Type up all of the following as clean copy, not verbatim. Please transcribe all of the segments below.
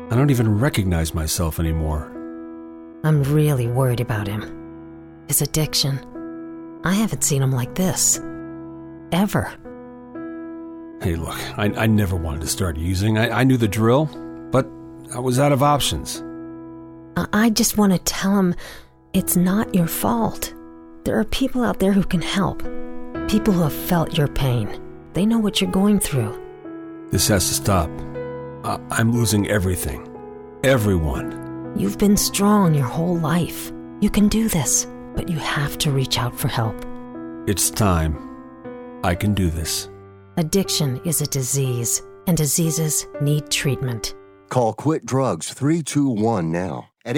I don't even recognize myself anymore. I'm really worried about him. His addiction. I haven't seen him like this. Ever. Hey, look, I never wanted to start using. I knew the drill, but I was out of options. I just want to tell him it's not your fault. There are people out there who can help. People who have felt your pain. They know what you're going through. This has to stop. I'm losing everything. Everyone. You've been strong your whole life. You can do this, but you have to reach out for help. It's time. I can do this. Addiction is a disease, and diseases need treatment. Call Quit Drugs 321 now at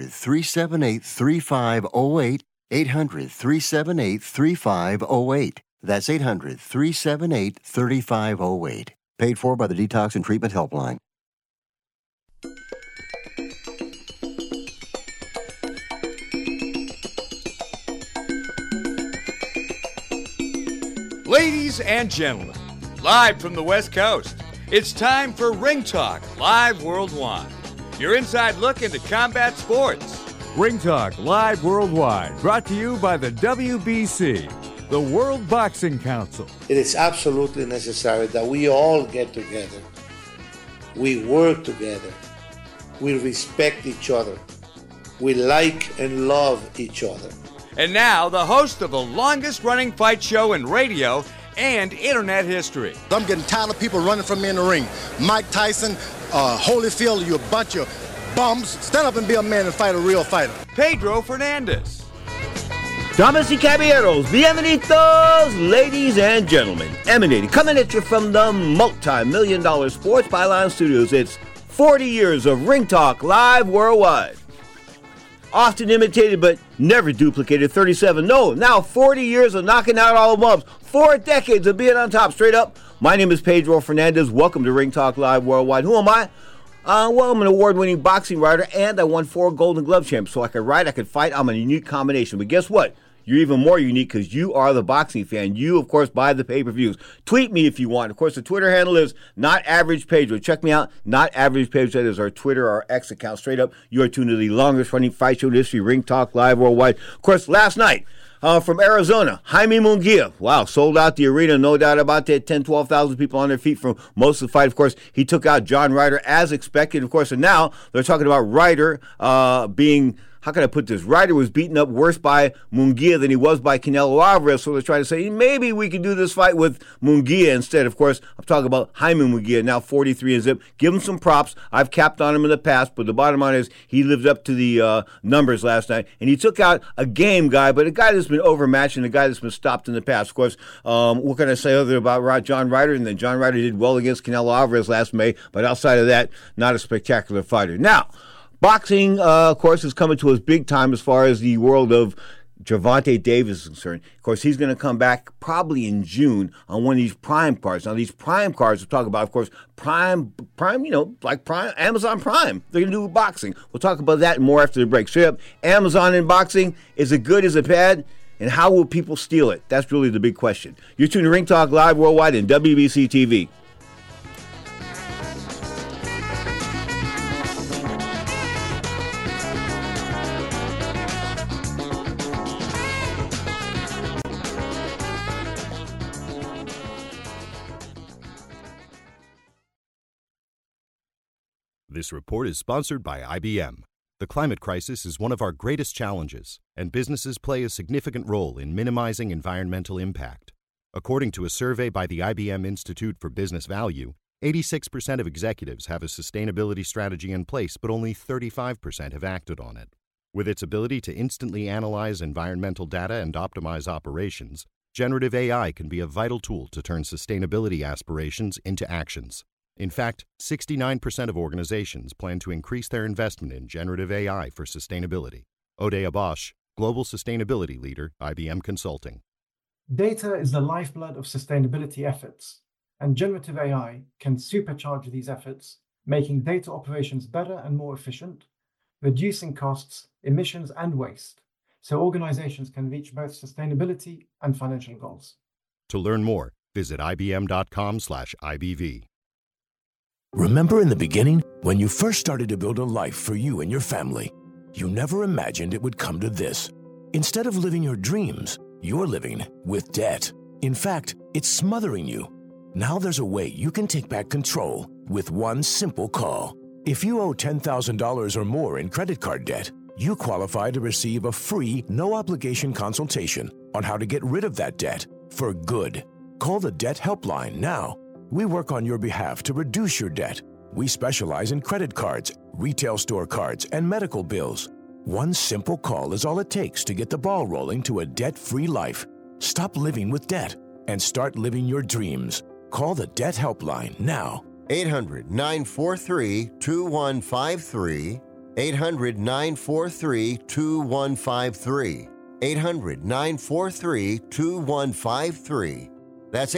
800-378-3508, 800-378-3508. That's 800-378-3508. Paid for by the Detox and Treatment Helpline. Ladies and gentlemen, live from the West Coast, it's time for Ring Talk Live Worldwide, your inside look into combat sports. Ring Talk Live Worldwide, brought to you by the WBC, the World Boxing Council. It is absolutely necessary that we all get together. We work together. We respect each other. We like and love each other. And now, the host of the longest-running fight show in radio and internet history. I'm getting tired of people running from me in the ring. Mike Tyson, Holyfield, you a bunch of bums. Stand up and be a man and fight a real fighter. Pedro Fernandez. Damas y caballeros, bienvenidos, ladies and gentlemen. Emanating, coming at you from the multi-million-dollar Sports Byline Studios. It's 40 years of Ring Talk Live Worldwide. Often imitated but never duplicated. 37, no, now 40 years of knocking out all bumps. 4 decades of being on top, straight up. My name is Pedro Fernandez. Welcome to Ring Talk Live Worldwide. Who am I? Well, I'm an award-winning boxing writer, and I won 4 Golden Glove champs. So I could write, I could fight. I'm a unique combination. But guess what? You're even more unique because you are the boxing fan. You, of course, buy the pay-per-views. Tweet me if you want. Of course, the Twitter handle is Not Average Pedro. Check me out. Not Average Pedro. That is our Twitter, our X account. Straight up, you are tuned to the longest-running fight show in history, Ring Talk Live Worldwide. Of course, last night, from Arizona, Jaime Munguia. Wow, sold out the arena, no doubt about that. 10,000, 12,000 people on their feet from most of the fight. Of course, he took out John Ryder as expected, of course. And now they're talking about Ryder being... How can I put this? Ryder was beaten up worse by Munguia than he was by Canelo Alvarez, so they're trying to say maybe we could do this fight with Munguia instead. Of course, I'm talking about Jaime Munguia, now 43 and zip. Give him some props. I've capped on him in the past, but the bottom line is he lived up to the numbers last night, and he took out a game guy, but a guy that's been overmatched and a guy that's been stopped in the past. Of course, what can I say other about John Ryder? And then John Ryder did well against Canelo Alvarez last May, but outside of that, not a spectacular fighter. Now, boxing, of course, is coming to us big time as far as the world of Gervonta Davis is concerned. Of course, he's going to come back probably in June on one of these Prime cards. Now, these Prime cards we'll talk about, of course, Prime, like Prime, Amazon Prime. They're going to do boxing. We'll talk about that and more after the break. Straight up, Amazon in boxing, is it good, is it bad? And how will people steal it? That's really the big question. You're tuned to Ring Talk Live Worldwide and WBC TV. This report is sponsored by IBM. The climate crisis is one of our greatest challenges, and businesses play a significant role in minimizing environmental impact. According to a survey by the IBM Institute for Business Value, 86% of executives have a sustainability strategy in place, but only 35% have acted on it. With its ability to instantly analyze environmental data and optimize operations, generative AI can be a vital tool to turn sustainability aspirations into actions. In fact, 69% of organizations plan to increase their investment in generative AI for sustainability. Odea Bosch, Global Sustainability Leader, IBM Consulting. Data is the lifeblood of sustainability efforts, and generative AI can supercharge these efforts, making data operations better and more efficient, reducing costs, emissions, and waste, so organizations can reach both sustainability and financial goals. To learn more, visit ibm.com/IBV. Remember in the beginning, when you first started to build a life for you and your family, you never imagined it would come to this. Instead of living your dreams, you're living with debt. In fact, it's smothering you. Now there's a way you can take back control with one simple call. If you owe $10,000 or more in credit card debt, you qualify to receive a free, no-obligation consultation on how to get rid of that debt for good. Call the Debt Helpline now. We work on your behalf to reduce your debt. We specialize in credit cards, retail store cards, and medical bills. One simple call is all it takes to get the ball rolling to a debt-free life. Stop living with debt and start living your dreams. Call the Debt Helpline now. 800-943-2153. 800-943-2153. 800-943-2153. That's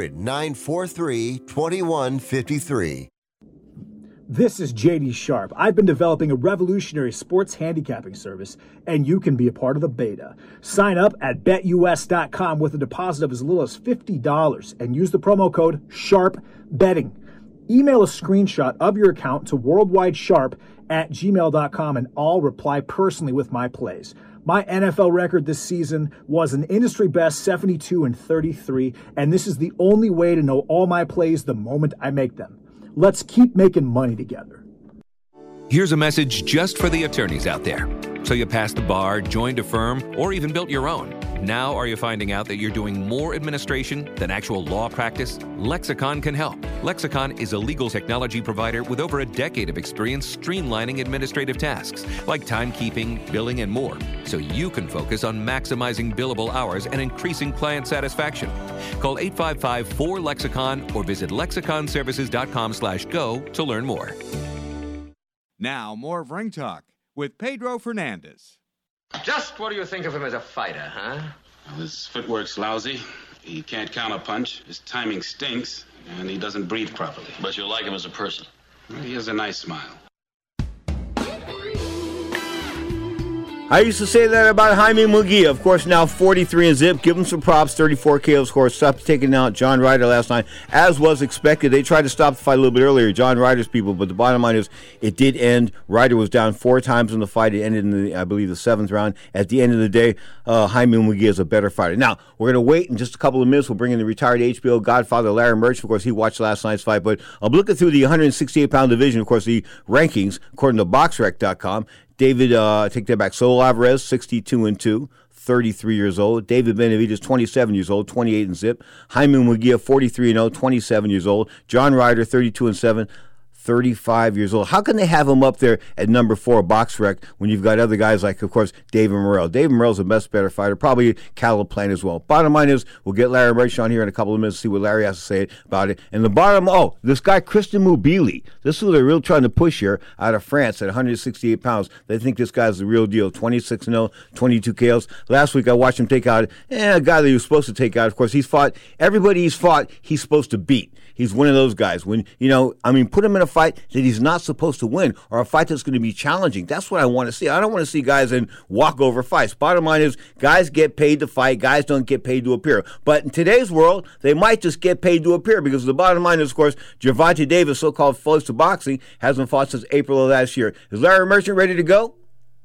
800-943-2153. This is JD Sharp. I've been developing a revolutionary sports handicapping service, and you can be a part of the beta. Sign up at BetUS.com with a deposit of as little as $50 and use the promo code SHARPBetting. Email a screenshot of your account to worldwidesharp@gmail.com, and I'll reply personally with my plays. My NFL record this season was an industry best 72-33, and this is the only way to know all my plays the moment I make them. Let's keep making money together. Here's a message just for the attorneys out there. So you passed the bar, joined a firm, or even built your own. Now are you finding out that you're doing more administration than actual law practice? Lexicon can help. Lexicon is a legal technology provider with over a decade of experience streamlining administrative tasks like timekeeping, billing, and more, so you can focus on maximizing billable hours and increasing client satisfaction. Call 855-4-LEXICON or visit lexiconservices.com/go to learn more. Now, more of Ring Talk with Pedro Fernandez. Just what do you think of him as a fighter, huh? Well, his footwork's lousy. He can't counterpunch. His timing stinks. And he doesn't breathe properly. But you like him as a person. Well, he has a nice smile. I used to say that about Jaime Munguia. Of course, now 43 and zip. Give him some props. 34 KOs, of course. Stopped taking out John Ryder last night, as was expected. They tried to stop the fight a little bit earlier, John Ryder's people, but the bottom line is it did end. Ryder was down 4 times in the fight. It ended in, I believe, the 7th round. At the end of the day, Jaime Munguia is a better fighter. Now, we're going to wait in just a couple of minutes. We'll bring in the retired HBO Godfather, Larry Merchant. Of course, he watched last night's fight, but I'm looking through the 168-pound division. Of course, the rankings, according to BoxRec.com. David, take that back. Saul Alvarez, 62-2, 33 years old. David Benavidez, 27 years old, 28 and zip. Jaime Munguia, 43-0, 27 years old. John Ryder, 32-7, 35 years old. How can they have him up there at number 4 BoxRec when you've got other guys like, of course, David Morrell? David Morrell's the best, better fighter, probably Caliplan as well. Bottom line is, we'll get Larry Merchant on here in a couple of minutes to see what Larry has to say about it. And the bottom, this guy, Christian Mubili, this is who they're really trying to push here out of France at 168 pounds. They think this guy's the real deal. 26-0, 22 KOs. Last week I watched him take out a guy that he was supposed to take out. Of course, he's supposed to beat. He's one of those guys. When, put him in a fight that he's not supposed to win, or a fight that's going to be challenging. That's what I want to see. I don't want to see guys in walkover fights. Bottom line is, guys get paid to fight. Guys don't get paid to appear. But in today's world, they might just get paid to appear, because the bottom line is, of course, Gervonta Davis, so-called Voice of Boxing, hasn't fought since April of last year. Is Larry Merchant ready to go?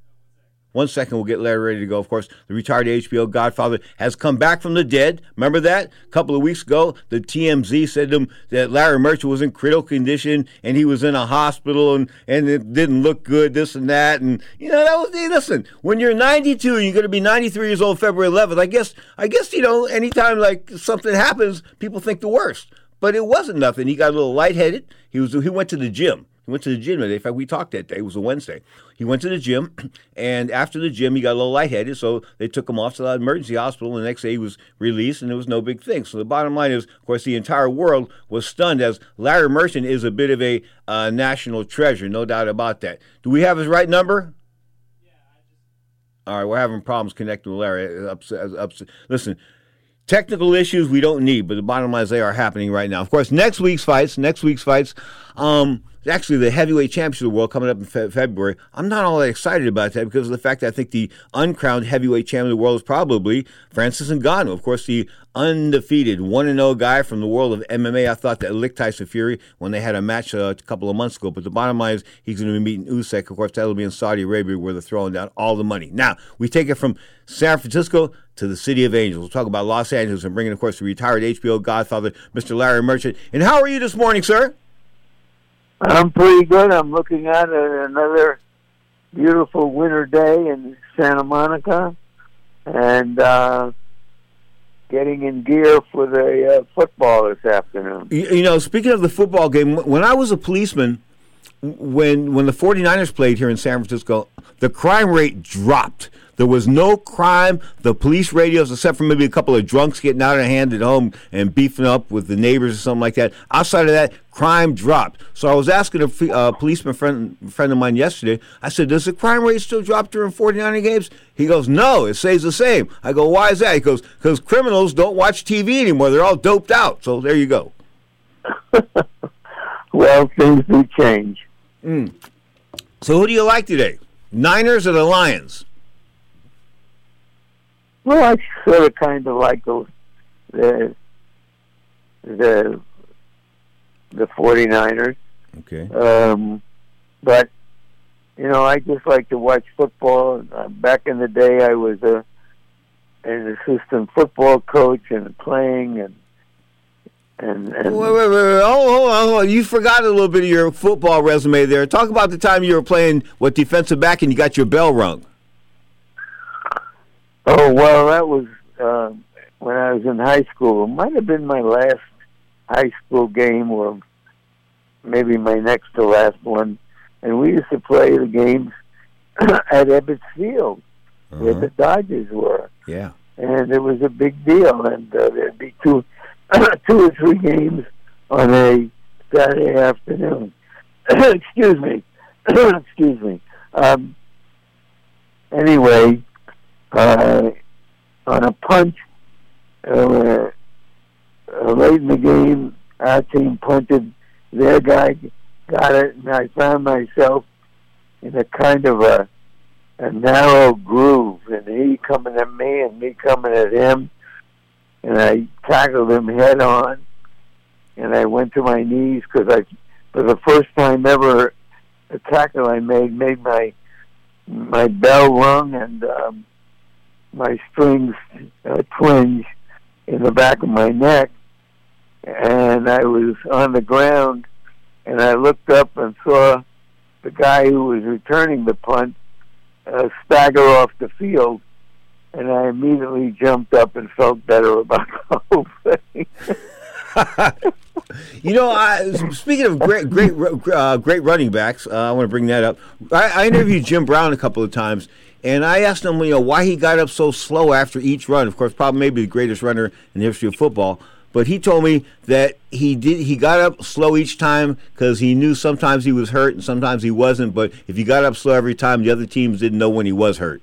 1 second, we'll get Larry ready to go. Of course, the retired HBO Godfather has come back from the dead. Remember that? A couple of weeks ago, the TMZ said to him that Larry Merchant was in critical condition and he was in a hospital and it didn't look good, this and that. And, listen, when you're 92 and you're going to be 93 years old February 11th, I guess, anytime like something happens, people think the worst. But it wasn't nothing. He got a little lightheaded. He went to the gym. He went to the gym. In fact, we talked that day. It was a Wednesday. He went to the gym, and after the gym, he got a little lightheaded, so they took him off to the emergency hospital, and the next day he was released, and there was no big thing. So the bottom line is, of course, the entire world was stunned, as Larry Merchant is a bit of a national treasure, no doubt about that. Do we have his right number? All right, we're having problems connecting with Larry. Listen, technical issues we don't need, but the bottom line is they are happening right now. Of course, next week's fights, actually the heavyweight championship of the world coming up in February. I'm not all that excited about that because of the fact that I think the uncrowned heavyweight champion of the world is probably Francis Ngannou. Of course, the undefeated 1-0 guy from the world of MMA. I thought that licked Tyson Fury when they had a match a couple of months ago. But the bottom line is he's going to be meeting Usyk. Of course, that'll be in Saudi Arabia where they're throwing down all the money. Now, we take it from San Francisco to the City of Angels. We'll talk about Los Angeles and bringing, of course, the retired HBO godfather, Mr. Larry Merchant. And how are you this morning, sir? I'm pretty good. I'm looking at another beautiful winter day in Santa Monica and getting in gear for the football this afternoon. You know, speaking of the football game, when I was a policeman, when the 49ers played here in San Francisco, the crime rate dropped. There was no crime. The police radios, except for maybe a couple of drunks getting out of hand at home and beefing up with the neighbors or something like that. Outside of that, crime dropped. So I was asking a policeman friend of mine yesterday, I said, does the crime rate still drop during 49er games? He goes, no, it stays the same. I go, why is that? He goes, because criminals don't watch TV anymore. They're all doped out. So there you go. Well, things do change. So who do you like today? Niners or the Lions? Well, I sort of kind of like the 49ers. Okay. But, you know, I just like to watch football. Back in the day, I was an assistant football coach and playing and Wait. Hold on. You forgot a little bit of your football resume there. Talk about the time you were playing defensive back and you got your bell rung. Oh, well, that was when I was in high school. It might have been my last high school game or maybe my next to last one. And we used to play the games at Ebbets Field, where the Dodgers were. Yeah. And it was a big deal. And there'd be two or three games on a Saturday afternoon. Excuse me. Anyway, on a punch, late in the game, our team punted, their guy got it, and I found myself in a kind of a narrow groove, and he coming at me and me coming at him, and I tackled him head on, and I went to my knees because for the first time ever, the tackle I made my bell rung and my strings twinge in the back of my neck, and I was on the ground, and I looked up and saw the guy who was returning the punt stagger off the field, and I immediately jumped up and felt better about the whole thing. You know, speaking of great running backs, I want to bring that up. I interviewed Jim Brown a couple of times, and I asked him, why he got up so slow after each run. Of course, probably maybe the greatest runner in the history of football. But he told me that he got up slow each time because he knew sometimes he was hurt and sometimes he wasn't. But if he got up slow every time, the other teams didn't know when he was hurt.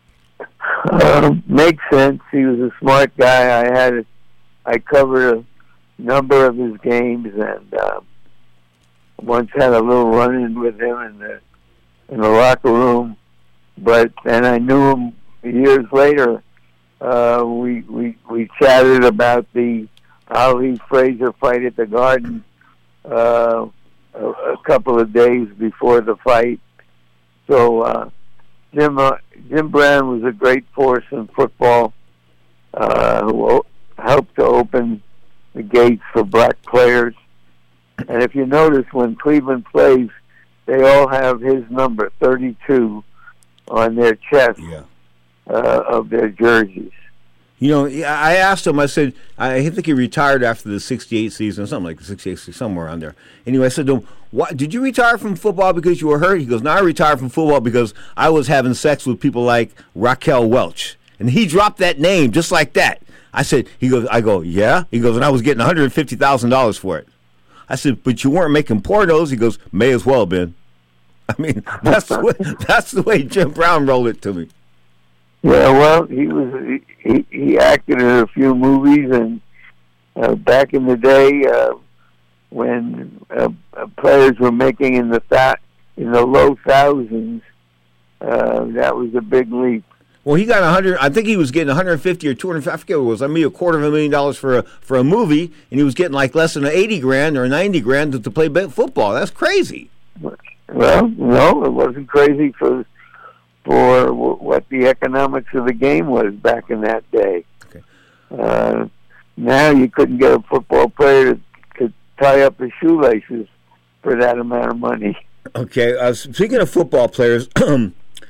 Makes sense. He was a smart guy. I covered a number of his games and once had a little run-in with him in the locker room. And I knew him years later. We chatted about the Ali Frazier fight at the Garden a couple of days before the fight. So Jim Brown was a great force in football who helped to open the gates for black players. And if you notice, when Cleveland plays, they all have his number, 32, on their chest of their jerseys. I asked him, I said, I think he retired after the 68 season, something like the 68 season, somewhere around there. Anyway, I said to him, "What, did you retire from football because you were hurt?" He goes, "No, I retired from football because I was having sex with people like Raquel Welch." And he dropped that name just like that. I go, "Yeah?" He goes, "And I was getting $150,000 for it." I said, "But you weren't making pornos." He goes, "May as well, Ben." I mean, that's the way Jim Brown rolled it to me. Yeah, well, he acted in a few movies, and back in the day when players were making in the low thousands, that was a big leap. Well, he got 100. I think he was getting 150 or 200. I forget what it was. I mean, $250,000 for a movie, and he was getting like less than $80,000 or $90,000 to play football. That's crazy. Well, no, it wasn't crazy for what the economics of the game was back in that day. Okay. Now you couldn't get a football player to tie up his shoelaces for that amount of money. Okay. Speaking of football players, them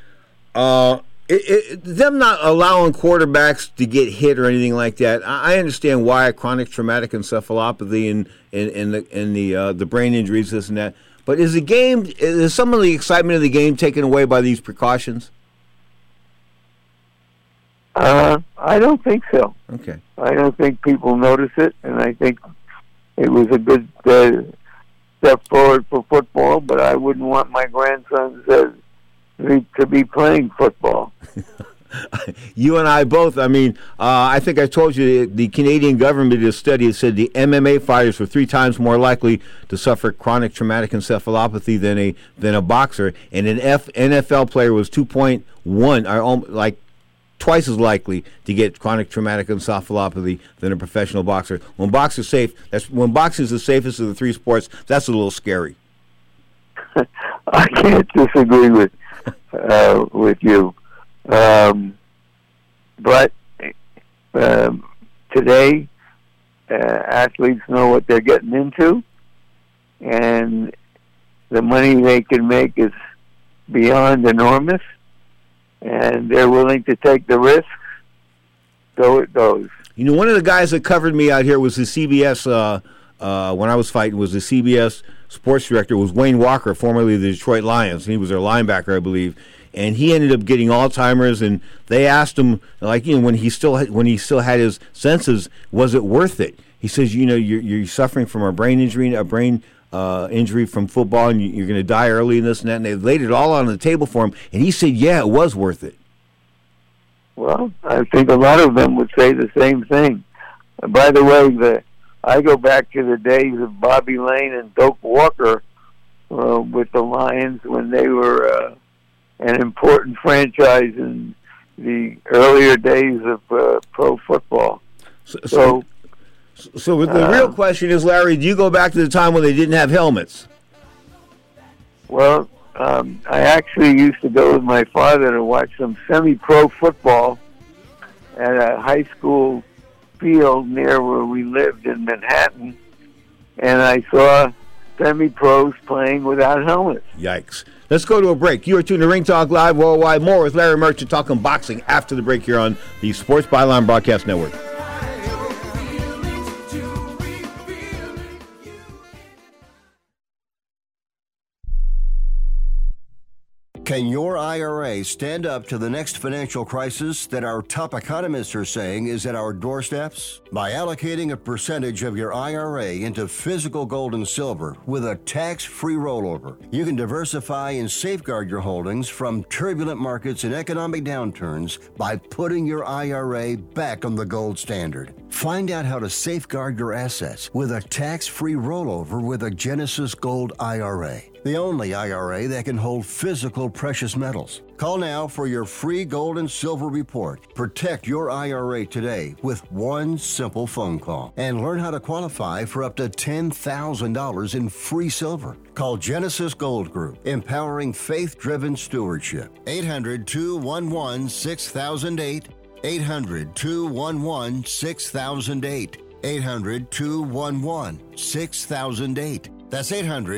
not allowing quarterbacks to get hit or anything like that. I understand why chronic traumatic encephalopathy and the brain injuries, this and that. But is some of the excitement of the game taken away by these precautions? I don't think so. Okay. I don't think people notice it, and I think it was a good step forward for football, but I wouldn't want my grandsons to be playing football. You and I both. I mean, I think I told you the Canadian government did a study that said the MMA fighters were 3 times more likely to suffer chronic traumatic encephalopathy than a boxer, and an NFL player was 2.1, or like twice as likely to get chronic traumatic encephalopathy than a professional boxer. When boxing is the safest of the 3 sports, that's a little scary. I can't disagree with you. But today, athletes know what they're getting into, and the money they can make is beyond enormous, and they're willing to take the risks, so it goes. You know, one of the guys that covered me out here was the CBS, when I was fighting, was the CBS sports director, was Wayne Walker, formerly the Detroit Lions, and he was their linebacker, I believe. And he ended up getting Alzheimer's, and they asked him, like, you know, when he still had his senses, was it worth it? He says, you know, you're suffering from a brain injury from football, and you're going to die early and this and that. And they laid it all on the table for him, and he said, yeah, it was worth it. Well, I think a lot of them would say the same thing. By the way, I go back to the days of Bobby Lane and Doak Walker with the Lions when they were an important franchise in the earlier days of pro football. So the real question is, Larry, do you go back to the time when they didn't have helmets? Well, I actually used to go with my father to watch some semi-pro football at a high school field near where we lived in Manhattan, and I saw semi-pros playing without helmets. Yikes. Let's go to a break. You are tuned to Ring Talk Live Worldwide. More with Larry Merchant talking boxing after the break here on the Sports Byline Broadcast Network. Can your IRA stand up to the next financial crisis that our top economists are saying is at our doorsteps? By allocating a percentage of your IRA into physical gold and silver with a tax-free rollover, you can diversify and safeguard your holdings from turbulent markets and economic downturns by putting your IRA back on the gold standard. Find out how to safeguard your assets with a tax-free rollover with a Genesis Gold IRA, the only IRA that can hold physical precious metals. Call now for your free gold and silver report. Protect your IRA today with one simple phone call and learn how to qualify for up to $10,000 in free silver. Call Genesis Gold Group, empowering faith-driven stewardship. 800-211-6008. 800-211-6008. 800-211-6008. That's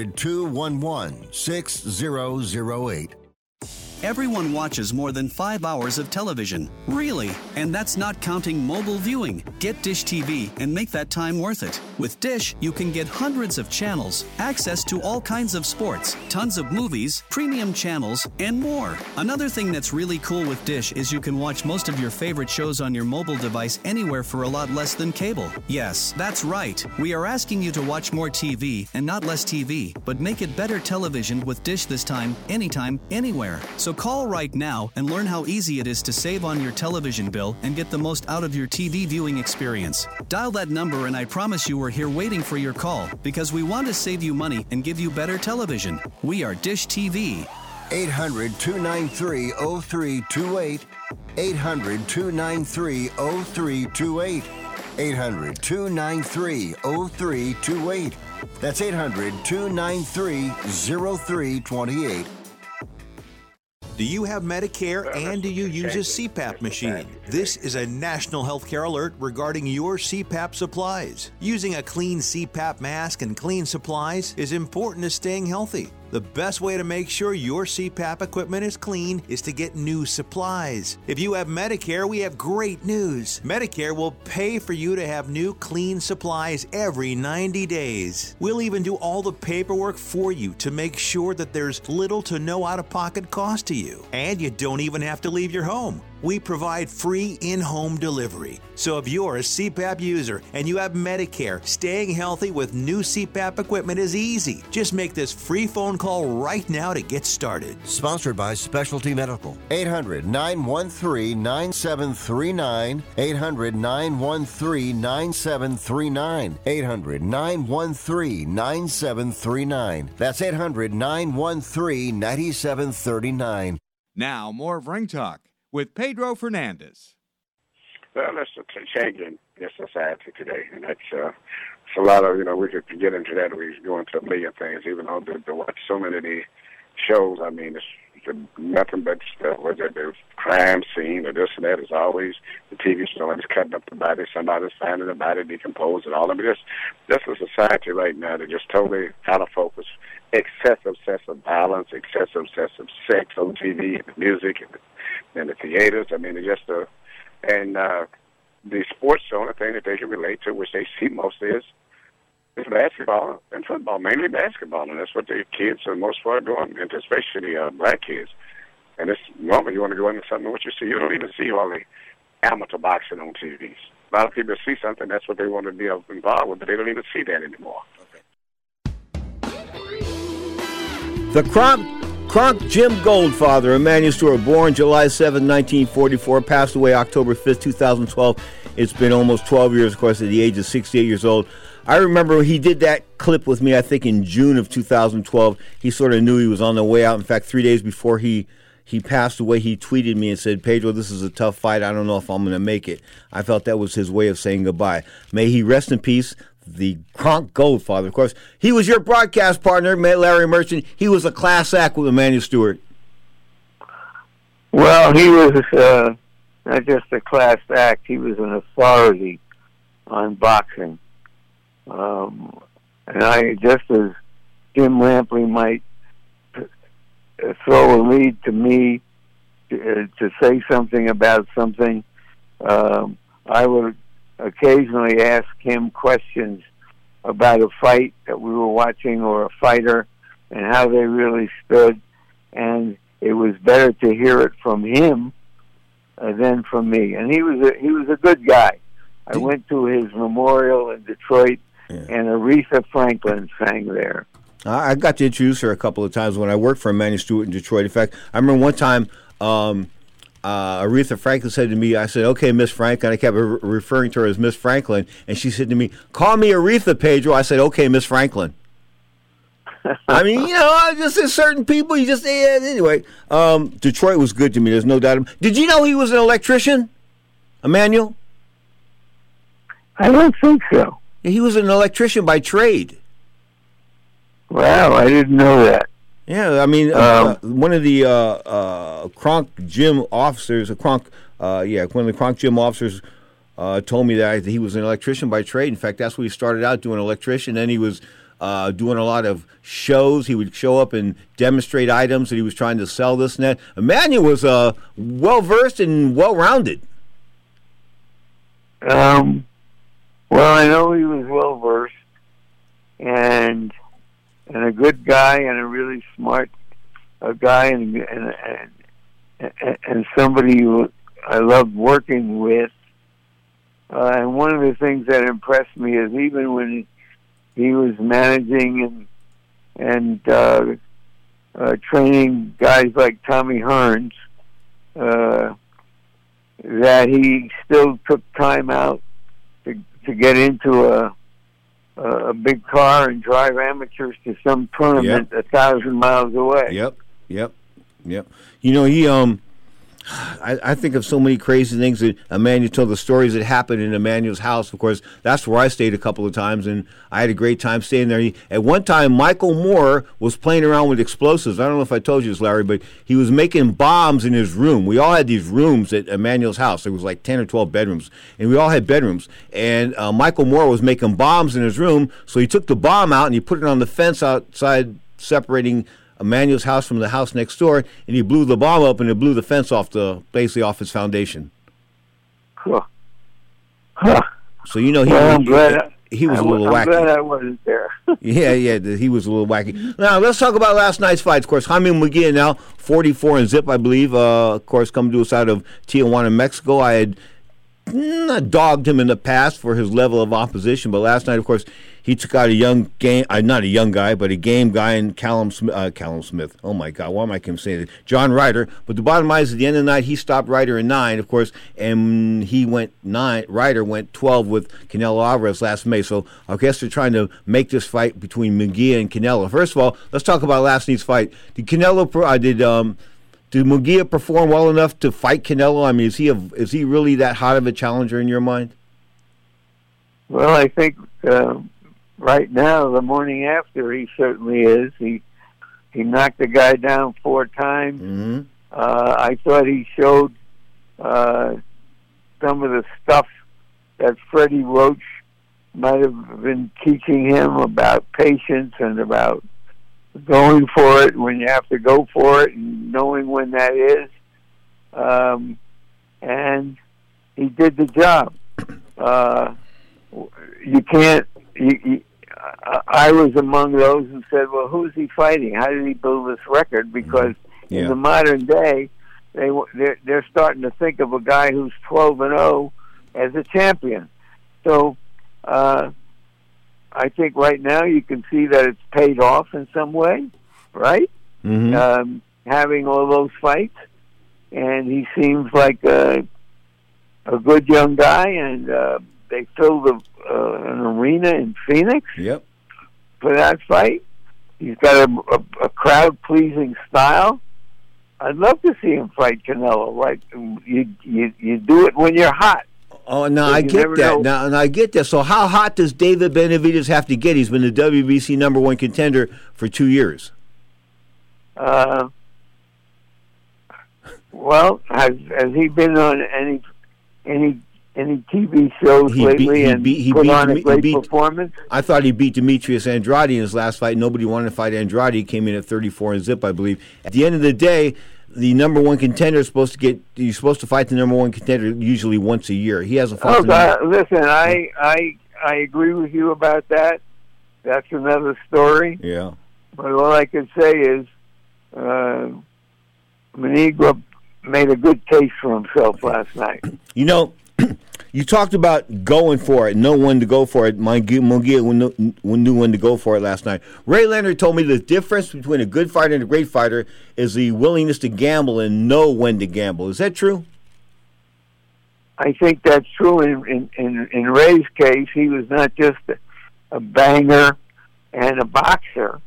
800-211-6008. Everyone watches more than 5 hours of television. Really? And that's not counting mobile viewing. Get Dish TV and make that time worth it. With Dish, you can get hundreds of channels, access to all kinds of sports, tons of movies, premium channels, and more. Another thing that's really cool with Dish is you can watch most of your favorite shows on your mobile device anywhere for a lot less than cable. Yes, that's right. We are asking you to watch more TV and not less TV, but make it better television with Dish this time, anytime, anywhere. So So call right now and learn how easy it is to save on your television bill and get the most out of your TV viewing experience. Dial that number and I promise you we're here waiting for your call because we want to save you money and give you better television. We are Dish TV. 800-293-0328. 800-293-0328. 800-293-0328. That's 800-293-0328. Do you have Medicare and do you use a CPAP machine? This is a national healthcare alert regarding your CPAP supplies. Using a clean CPAP mask and clean supplies is important to staying healthy. The best way to make sure your CPAP equipment is clean is to get new supplies. If you have Medicare, we have great news. Medicare will pay for you to have new clean supplies every 90 days. We'll even do all the paperwork for you to make sure that there's little to no out-of-pocket cost to you. And you don't even have to leave your home. We provide free in-home delivery. So if you're a CPAP user and you have Medicare, staying healthy with new CPAP equipment is easy. Just make this free phone call right now to get started. Sponsored by Specialty Medical. 800-913-9739. 800-913-9739. 800-913-9739. That's 800-913-9739. Now, more of Ring Talk with Pedro Fernandez. Well, that's changing in society today, and that's it's a lot of, we could get into that. We go into a million things, even though to watch so many of the shows. I mean, it's nothing but stuff. Whether it's crime scene or this and that, is always the TV show is cutting up the body. Somebody's finding the body decomposed and all of it. That's a society right now that just totally out of focus. Excessive violence, excessive sex on TV and the music and the theaters. I mean, it's just and the sports, the only thing that they can relate to, which they see mostly, is basketball and football, mainly basketball, and that's what the kids for the most part are doing, and especially black kids. And it's normally you want to go into something, what you see, you don't even see all the amateur boxing on TVs. A lot of people see something, that's what they want to be involved with, but they don't even see that anymore. The Kronk Jim Goldfather, Emanuel Stewart, born July 7, 1944, passed away October 5, 2012. It's been almost 12 years, of course, at the age of 68 years old. I remember he did that clip with me, I think, in June of 2012. He sort of knew he was on the way out. In fact, 3 days before he passed away, he tweeted me and said, "Pedro, this is a tough fight. I don't know if I'm going to make it." I felt that was his way of saying goodbye. May he rest in peace. The Kronk Goldfather, of course. He was your broadcast partner, Larry Merchant. He was a class act with Emanuel Stewart. Well, he was not just a class act. He was an authority on boxing. And I, just as Jim Lampley might throw a lead to me to say something about something, I would occasionally ask him questions about a fight that we were watching or a fighter and how they really stood, and it was better to hear it from him than from me. And he was a good guy. I went to his memorial in Detroit, and Aretha Franklin sang there. I got to introduce her a couple of times when I worked for Emanuel Stewart in Detroit. In fact, I remember one time Aretha Franklin said to me, I said, "Okay, Miss Frank," and I kept referring to her as Miss Franklin, and she said to me, "Call me Aretha, Pedro." I said, "Okay, Miss Franklin." I mean, just there's certain people, anyway. Detroit was good to me, there's no doubt. Did you know he was an electrician, Emanuel? I don't think so. He was an electrician by trade. Wow, I didn't know that. Yeah, I mean, one of the Kronk Gym officers, one of the Kronk Gym officers told me that he was an electrician by trade. In fact, that's what he started out doing, electrician. Then he was doing a lot of shows. He would show up and demonstrate items that he was trying to sell, this and that. Emanuel was well-versed and well-rounded. Well, I know he was well-versed and a good guy and a really smart guy and somebody who I loved working with. And one of the things that impressed me is even when he was managing and training guys like Tommy Hearns, that he still took time out to get into a big car and drive amateurs to some tournament 1,000 miles away. Yep. You know, he I think of so many crazy things that Emmanuel told, the stories that happened in Emmanuel's house. Of course, that's where I stayed a couple of times, and I had a great time staying there. At one time, Michael Moore was playing around with explosives. I don't know if I told you this, Larry, but he was making bombs in his room. We all had these rooms at Emmanuel's house. There was like 10 or 12 bedrooms, and we all had bedrooms. And Michael Moore was making bombs in his room, so he took the bomb out and he put it on the fence outside, separating Emmanuel's house from the house next door, and he blew the bomb up, and it blew the fence basically off its foundation. Huh. So you know he was a little wacky. I'm glad I wasn't there. yeah, he was a little wacky. Now let's talk about last night's fights. Of course, Jaime Munguia now 44 and zip, I believe. Of course, coming to us out of Tijuana, Mexico. I had not dogged him in the past for his level of opposition, but last night, of course, he took out not a young guy, but a game guy in Callum Smith. Oh, my God, why am I saying that? John Ryder. But the bottom line is, at the end of the night, he stopped Ryder in 9, of course, and Ryder went 12 with Canelo Alvarez last May. So I guess they're trying to make this fight between Munguia and Canelo. First of all, let's talk about last night's fight. Did Munguia perform well enough to fight Canelo? I mean, is he really that hot of a challenger in your mind? Well, I think right now, the morning after, he certainly is. He knocked the guy down 4 times. Mm-hmm. I thought he showed some of the stuff that Freddie Roach might have been teaching him about patience and about going for it when you have to go for it and knowing when that is. And he did the job. You can't... I was among those who said, well, who's he fighting? How did he build this record? Because in the modern day, they're starting to think of a guy who's 12-0 as a champion. So I think right now you can see that it's paid off in some way, right? Mm-hmm. Having all those fights. And he seems like a good young guy, and they filled an arena in Phoenix for that fight. He's got a crowd-pleasing style. I'd love to see him fight Canelo. Right? You do it when you're hot. Oh, no, I get that. Now, I get that. So how hot does David Benavidez have to get? He's been the WBC #1 contender for 2 years. Well, has he been on any TV shows lately and put on a great performance? I thought he beat Demetrius Andrade in his last fight. Nobody wanted to fight Andrade. He came in at 34 and zip, I believe. At the end of the day, the #1 contender is supposed to fight the #1 contender usually once a year. He hasn't fought. Listen, I agree with you about that. That's another story. Yeah. But all I can say is, Manigua made a good case for himself last night. You know, you talked about going for it, know when to go for it. Munguia knew when to go for it last night. Ray Leonard told me the difference between a good fighter and a great fighter is the willingness to gamble and know when to gamble. Is that true? I think that's true. In Ray's case, he was not just a banger and a boxer,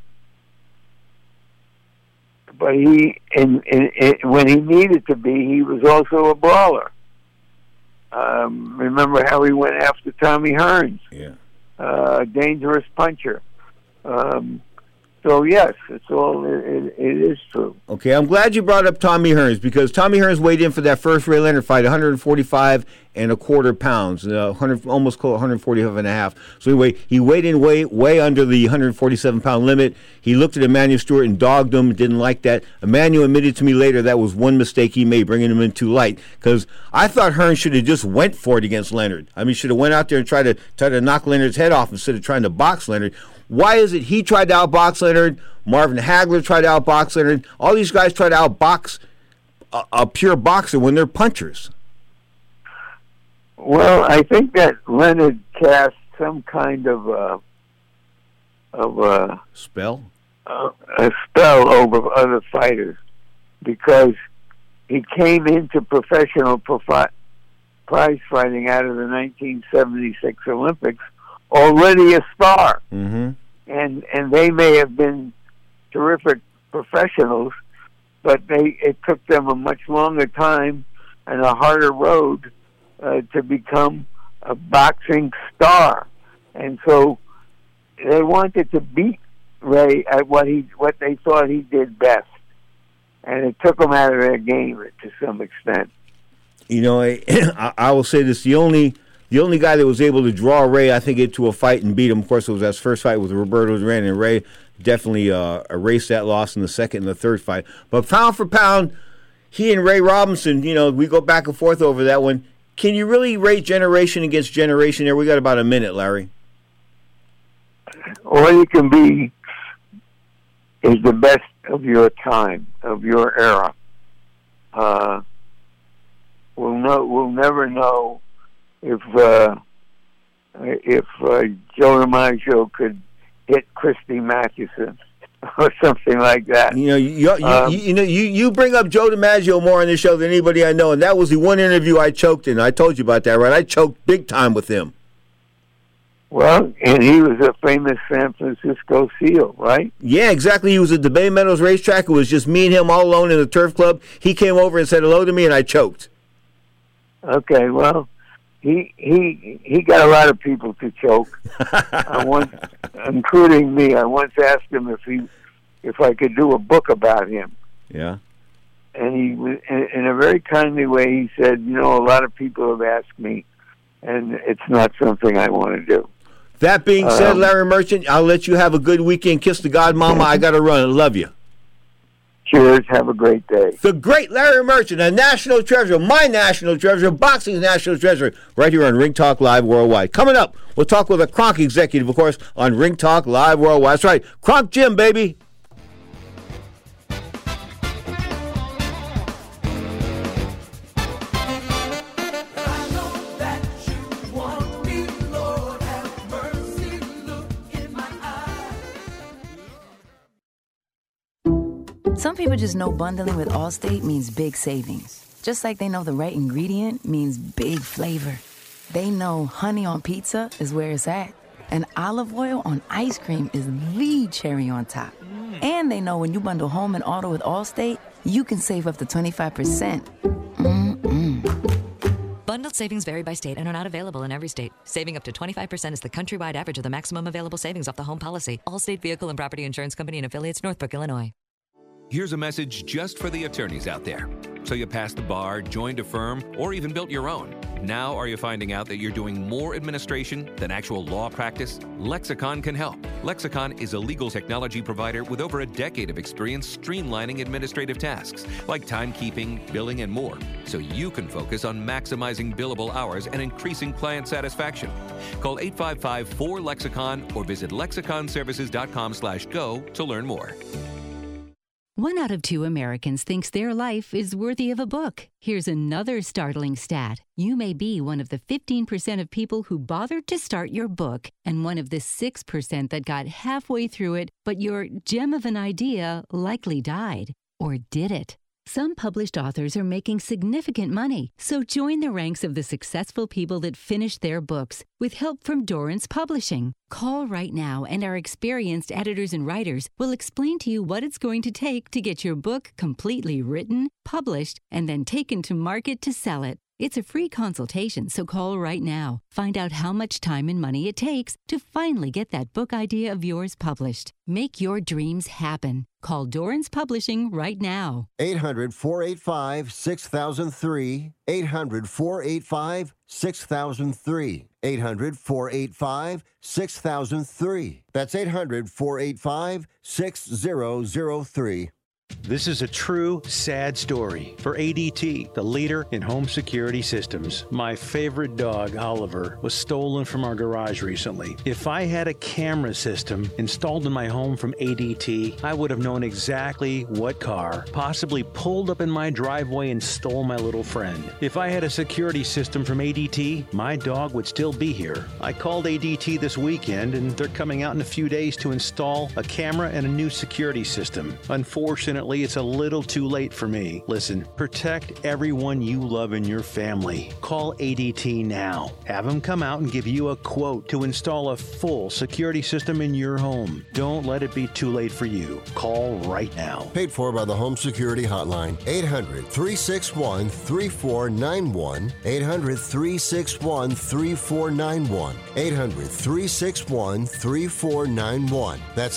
but when he needed to be, he was also a brawler. Remember how he went after Tommy Hearns? Yeah. A dangerous puncher. So yes, it is true. Okay, I'm glad you brought up Tommy Hearns, because Tommy Hearns weighed in for that first Ray Leonard fight 145.25 pounds, almost close 145.5. So anyway, he weighed in way under the 147-pound limit. He looked at Emmanuel Stewart and dogged him, didn't like that. Emmanuel admitted to me later that was one mistake he made, bringing him in too light, because I thought Hearns should have just went for it against Leonard. I mean, should have went out there and tried to knock Leonard's head off instead of trying to box Leonard. Why is it he tried to outbox Leonard, Marvin Hagler tried to outbox Leonard, all these guys try to outbox a pure boxer when they're punchers? Well, I think that Leonard cast some kind of spell. a spell over other fighters because he came into professional prize fighting out of the 1976 Olympics already a star. Mm-hmm. And they may have been terrific professionals, but it took them a much longer time and a harder road to become a boxing star. And so they wanted to beat Ray at what they thought he did best, and it took them out of their game to some extent. You know, I will say this: the only guy that was able to draw Ray, I think, into a fight and beat him, of course, it was his first fight with Roberto Duran, and Ray definitely erased that loss in the second and the third fight. But pound for pound, he and Ray Robinson, you know, we go back and forth over that one. Can you really rate generation against generation there? We got about a minute, Larry. All you can be is the best of your time, of your era. We'll never know if Joe DiMaggio could hit Christy Mathewson or something like that. You know, you bring up Joe DiMaggio more on this show than anybody I know, and that was the one interview I choked in. I told you about that, right? I choked big time with him. Well, and he was a famous San Francisco SEAL, right? Yeah, exactly. He was at the Bay Meadows racetrack. It was just me and him all alone in the turf club. He came over and said hello to me, and I choked. Okay, well, he got a lot of people to choke. Including me. I once asked him if I could do a book about him. Yeah. And he, in a very kindly way, he said, you know, a lot of people have asked me, and it's not something I want to do. That being said, Larry Merchant, I'll let you have a good weekend. Kiss the godmama. I got to run. I love you. Cheers. Have a great day. The great Larry Merchant, a national treasure, my national treasure, boxing's national treasure, right here on Ring Talk Live Worldwide. Coming up, we'll talk with a Kronk executive, of course, on Ring Talk Live Worldwide. That's right. Kronk Jim, baby. Some people just know bundling with Allstate means big savings. Just like they know the right ingredient means big flavor. They know honey on pizza is where it's at. And olive oil on ice cream is the cherry on top. And they know when you bundle home and auto with Allstate, you can save up to 25%. Bundled savings vary by state and are not available in every state. Saving up to 25% is the countrywide average of the maximum available savings off the home policy. Allstate Vehicle and Property Insurance Company and Affiliates, Northbrook, Illinois. Here's a message just for the attorneys out there. So you passed the bar, joined a firm, or even built your own. Now are you finding out that you're doing more administration than actual law practice? Lexicon can help. Lexicon is a legal technology provider with over a decade of experience streamlining administrative tasks like timekeeping, billing, and more, so you can focus on maximizing billable hours and increasing client satisfaction. Call 855-4-LEXICON or visit lexiconservices.com/go to learn more. 1 out of 2 Americans thinks their life is worthy of a book. Here's another startling stat. You may be one of the 15% of people who bothered to start your book and one of the 6% that got halfway through it, but your gem of an idea likely died. Or did it? Some published authors are making significant money, so join the ranks of the successful people that finished their books with help from Dorrance Publishing. Call right now and our experienced editors and writers will explain to you what it's going to take to get your book completely written, published, and then taken to market to sell it. It's a free consultation, so call right now. Find out how much time and money it takes to finally get that book idea of yours published. Make your dreams happen. Call Dorrance Publishing right now. 800-485-6003. 800-485-6003. 800-485-6003. That's 800-485-6003. This is a true, sad story for ADT, the leader in home security systems. My favorite dog, Oliver, was stolen from our garage recently. If I had a camera system installed in my home from ADT, I would have known exactly what car possibly pulled up in my driveway and stole my little friend. If I had a security system from ADT, my dog would still be here. I called ADT this weekend, and they're coming out in a few days to install a camera and a new security system. Unfortunately, it's a little too late for me. Listen, protect everyone you love in your family. Call ADT now. Have them come out and give you a quote to install a full security system in your home. Don't let it be too late for you. Call right now. Paid for by the Home Security Hotline. 800-361-3491. 800-361-3491. 800-361-3491. That's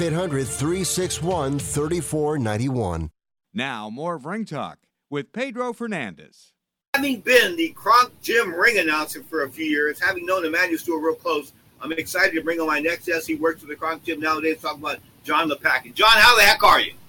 800-361-3491. Now, more of Ring Talk with Pedro Fernandez. Having been the Kronk Gym ring announcer for a few years, having known Emanuel Stewart real close, I'm excited to bring on my next guest. He works for the Kronk Gym nowadays, talking about John LePacket. John, how the heck are you?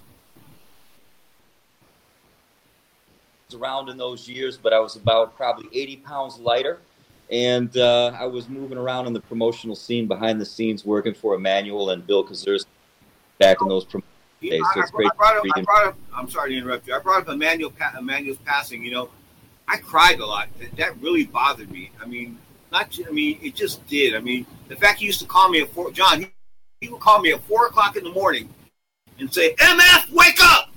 I was around in those years, but I was about probably 80 pounds lighter, and I was moving around in the promotional scene, behind the scenes, working for Emanuel and Bill Kazurski back in those promotions. Okay, so it's great. I'm sorry to interrupt you. I brought up Emanuel's passing. You know, I cried a lot. That really bothered me. I mean, it just did. I mean, the fact he used to call me at 4, John, he would call me at 4 o'clock in the morning and say, "MF, wake up!"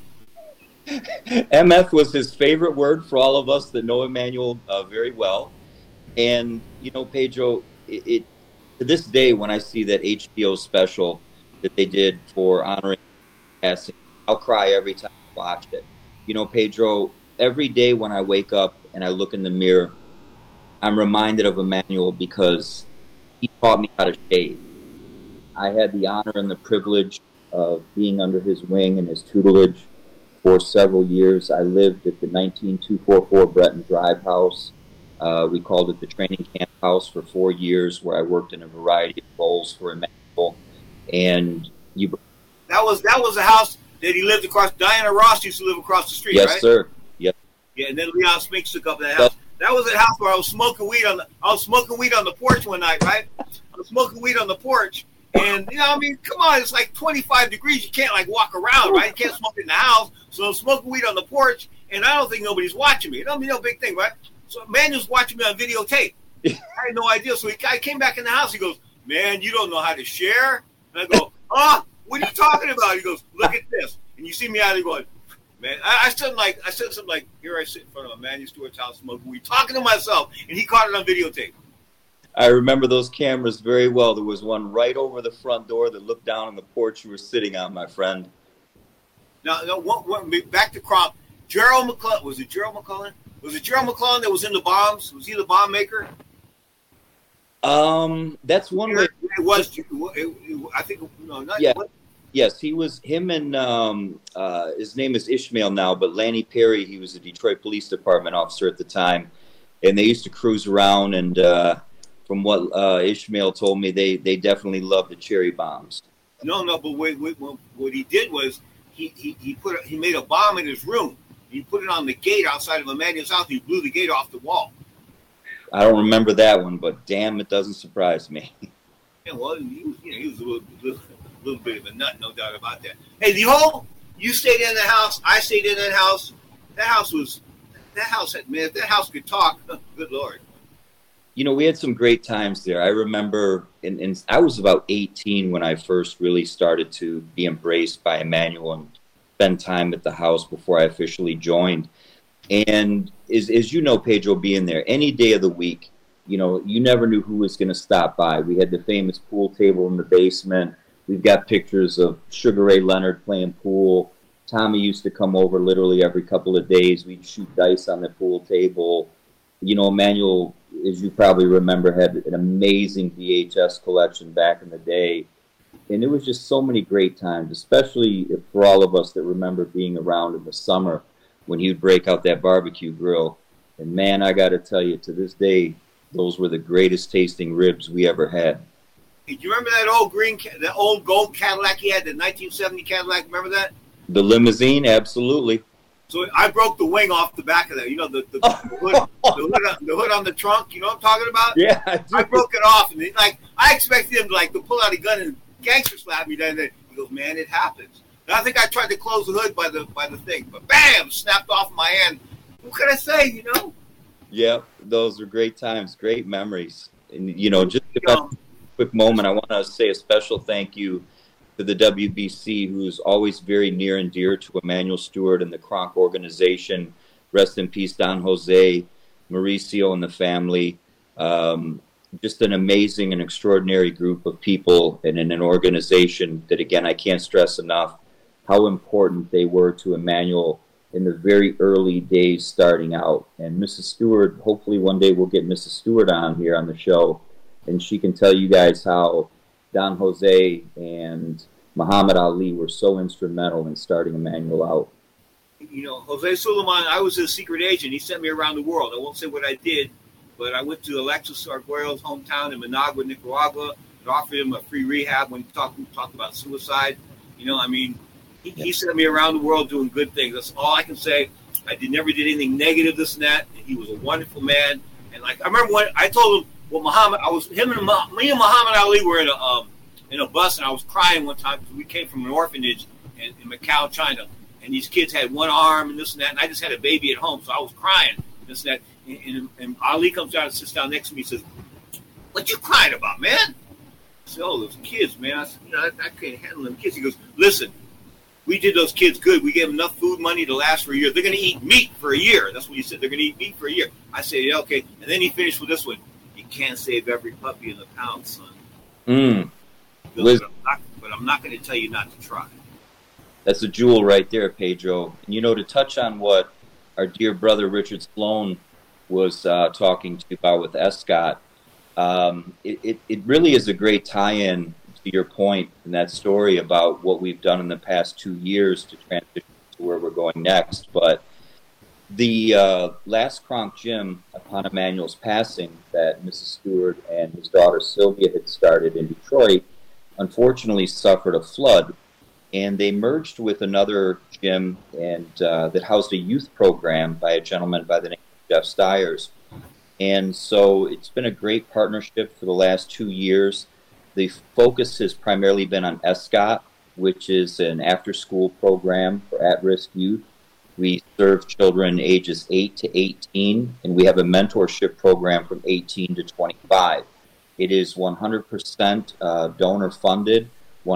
MF was his favorite word for all of us that know Emanuel very well. And, you know, Pedro, to this day, when I see that HBO special that they did for honoring passing, I'll cry every time I watch it. You know, Pedro, every day when I wake up and I look in the mirror, I'm reminded of Emanuel because he taught me how to shave. I had the honor and the privilege of being under his wing and his tutelage for several years. I lived at the 19244 Breton Drive house. We called it the training camp house for 4 years, where I worked in a variety of roles for Emanuel. And that was the house that he lived across. Diana Ross used to live across the street, yes, right? Yes, sir. Yep. Yeah, and then Leon Spinks took up that house. That was a house where I was smoking weed on the porch one night, right? I was smoking weed on the porch, and you know, I mean, come on, it's like 25 degrees. You can't like walk around, right? You can't smoke in the house. So I'm smoking weed on the porch, and I don't think nobody's watching me. It don't mean no big thing, right? So Emanuel's watching me on videotape. I had no idea. So I came back in the house. He goes, "Man, you don't know how to share." And I go, "Huh? What are you talking about?" He goes, "Look at this." And you see me out there going, man, I said something like, here I sit in front of Emanuel Stewart's house smoking weed, talking to myself, and he caught it on videotape. I remember those cameras very well. There was one right over the front door that looked down on the porch you were sitting on, my friend. Now back to Kronk. Gerald McClellan. Was it Gerald McClellan? Was it Gerald McClellan that was in the bombs? Was he the bomb maker? That's one way. It was. I think. No, not. Yeah. Yes, he was. Him and his name is Ishmael now, but Lanny Perry. He was a Detroit Police Department officer at the time, and they used to cruise around. And from what Ishmael told me, they definitely loved the cherry bombs. No, but what he did was he made a bomb in his room. He put it on the gate outside of Emanuel's house. He blew the gate off the wall. I don't remember that one, but damn, it doesn't surprise me. Yeah, well, he was a little bit of a nut, no doubt about that. Hey, you stayed in the house. I stayed in that house. That house if that house could talk, good Lord. You know, we had some great times there. I remember, and I was about 18 when I first really started to be embraced by Emanuel and spend time at the house before I officially joined. And as you know, Pedro, being there any day of the week, you know, you never knew who was going to stop by. We had the famous pool table in the basement. We've got pictures of Sugar Ray Leonard playing pool. Tommy used to come over literally every couple of days. We'd shoot dice on the pool table. You know, Emanuel, as you probably remember, had an amazing VHS collection back in the day. And it was just so many great times, especially for all of us that remember being around in the summer when he would break out that barbecue grill. And man, I got to tell you, to this day, those were the greatest tasting ribs we ever had. Do you remember that old gold Cadillac he had, the 1970 Cadillac? Remember that? The limousine, absolutely. So I broke the wing off the back of that. You know, the hood on the trunk. You know what I'm talking about? Yeah, I broke it off, and I expected him to pull out a gun and gangster slap me. Then he goes, "Man, it happens." And I think I tried to close the hood by the thing, but bam, snapped off my hand. What can I say? You know? Yeah, those are great times, great memories. And just a quick moment, I want to say a special thank you to the WBC, who's always very near and dear to Emanuel Steward and the Kronk organization. Rest in peace, Don Jose, Mauricio, and the family. Just an amazing and extraordinary group of people, and in an organization that, again, I can't stress enough how important they were to Emanuel in the very early days starting out. And Mrs. Stewart, hopefully one day we'll get Mrs. Stewart on here on the show, and she can tell you guys how Don Jose and Muhammad Ali were so instrumental in starting Emanuel out. Jose Suleiman, I was his secret agent. He sent me around the world. I won't say what I did, but I went to Alexis Arguello's hometown in Managua, Nicaragua, and offered him a free rehab when he talked about suicide. He sent me around the world doing good things. That's all I can say. I never did anything negative, this and that. And he was a wonderful man. And I remember when I told him, me and Muhammad Ali were in a bus, and I was crying one time because we came from an orphanage in Macau, China, and these kids had one arm and this and that, and I just had a baby at home, so I was crying, this and that, and Ali comes down and sits down next to me and says, "What you crying about, man?" I said, "Oh, those kids, man." I said, I can't handle them kids. He goes, "Listen, we did those kids good. We gave them enough food money to last for a year. They're going to eat meat for a year." That's what he said. They're going to eat meat for a year. I said, "Yeah, okay." And then he finished with this one. "You can't save every puppy in the pound, son." But I'm not going to tell you not to try. That's a jewel right there, Pedro. And to touch on what our dear brother Richard Sloan was talking to you about with Escott, it really is a great tie-in to your point in that story about what we've done in the past 2 years to transition to where we're going next. But the last Kronk Gym, upon Emanuel's passing, that Mrs. Stewart and his daughter Sylvia had started in Detroit, unfortunately suffered a flood, and they merged with another gym and that housed a youth program by a gentleman by the name of Jeff Stiers. And so it's been a great partnership for the last 2 years. The focus has primarily been on Escott, which is an after-school program for at-risk youth. We serve children ages 8 to 18, and we have a mentorship program from 18 to 25. It is 100% donor-funded.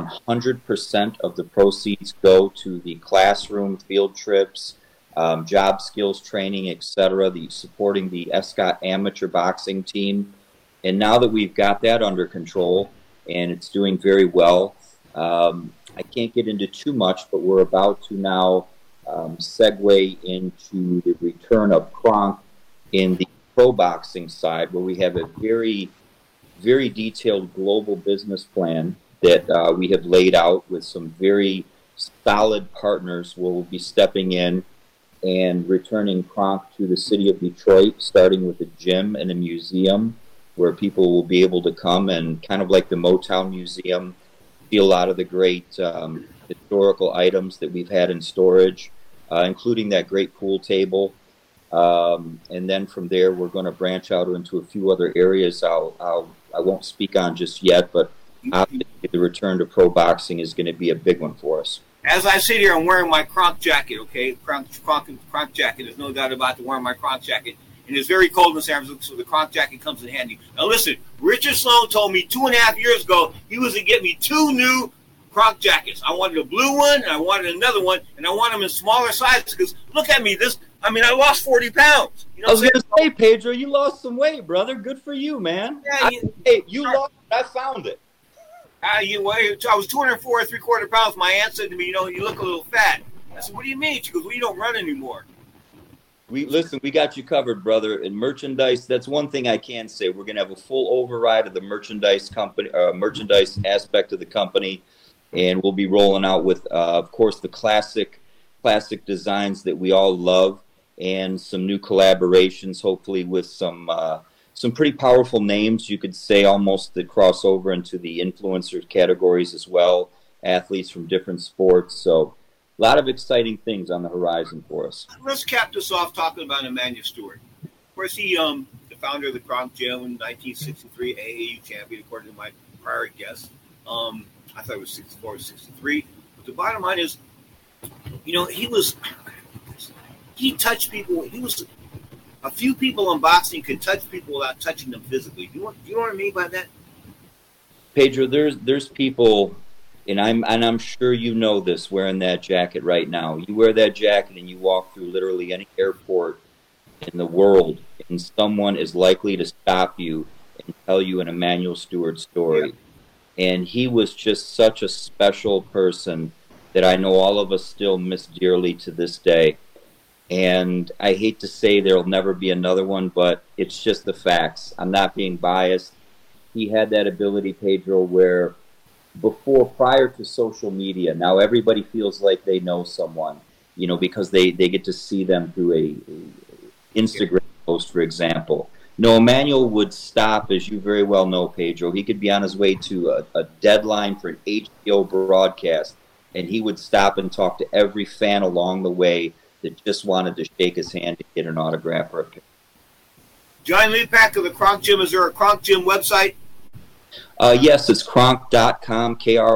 100% of the proceeds go to the classroom, field trips, job skills training, etc., supporting the Escott amateur boxing team. And now that we've got that under control, and it's doing very well, I can't get into too much, but we're about to now segue into the return of Kronk in the pro boxing side, where we have a very, very detailed global business plan that we have laid out with some very solid partners who will be stepping in and returning Kronk to the city of Detroit, starting with a gym and a museum where people will be able to come and, kind of like the Motown Museum, see a lot of the great historical items that we've had in storage, including that great pool table. And then from there, we're going to branch out into a few other areas I won't speak on just yet, but obviously the return to pro boxing is going to be a big one for us. As I sit here, I'm wearing my Kronk jacket, okay? Kronk jacket. There's no doubt about it, wearing my Kronk jacket. And it's very cold in San Francisco, so the Kronk jacket comes in handy. Now listen, Richard Sloan told me 2.5 years ago he was going to get me 2 new Kronk jackets. I wanted a blue one, and I wanted another one, and I want them in smaller sizes because look at me. I lost 40 pounds. You know I was going to say, Pedro, you lost some weight, brother. Good for you, man. Yeah, you lost it. I found it. I was 204 3/4 pounds. My aunt said to me, you look a little fat. I said, what do you mean? She goes, well, you don't run anymore. We got you covered, brother. And merchandise, that's one thing I can say. We're going to have a full override of the merchandise aspect of the company. And we'll be rolling out with, of course, the classic designs that we all love, and some new collaborations, hopefully with some pretty powerful names, you could say, almost that cross over into the influencer categories as well, athletes from different sports. So lot of exciting things on the horizon for us. Let's cap this off talking about Emanuel Steward. Of course, he the founder of the Kronk Gym in 1963, AAU champion, according to my prior guest. I thought it was 64 or 63. But the bottom line is, he touched people. He was a few people in boxing could touch people without touching them physically. Do you know what I mean by that? Pedro, there's people, and I'm sure you know this, wearing that jacket right now. You wear that jacket and you walk through literally any airport in the world, and someone is likely to stop you and tell you an Emanuel Steward story. Yeah. And he was just such a special person that I know all of us still miss dearly to this day. And I hate to say there'll never be another one, but it's just the facts. I'm not being biased. He had that ability, Pedro, where prior to social media, now everybody feels like they know someone, because they get to see them through a Instagram post, for example. No, Emanuel would stop, as you very well know, Pedro. He could be on his way to a deadline for an HBO broadcast, and he would stop and talk to every fan along the way that just wanted to shake his hand to get an autograph or a picture. John Lepak of the Kronk Gym. Is there a Kronk Gym website? Yes, it's kronk.com,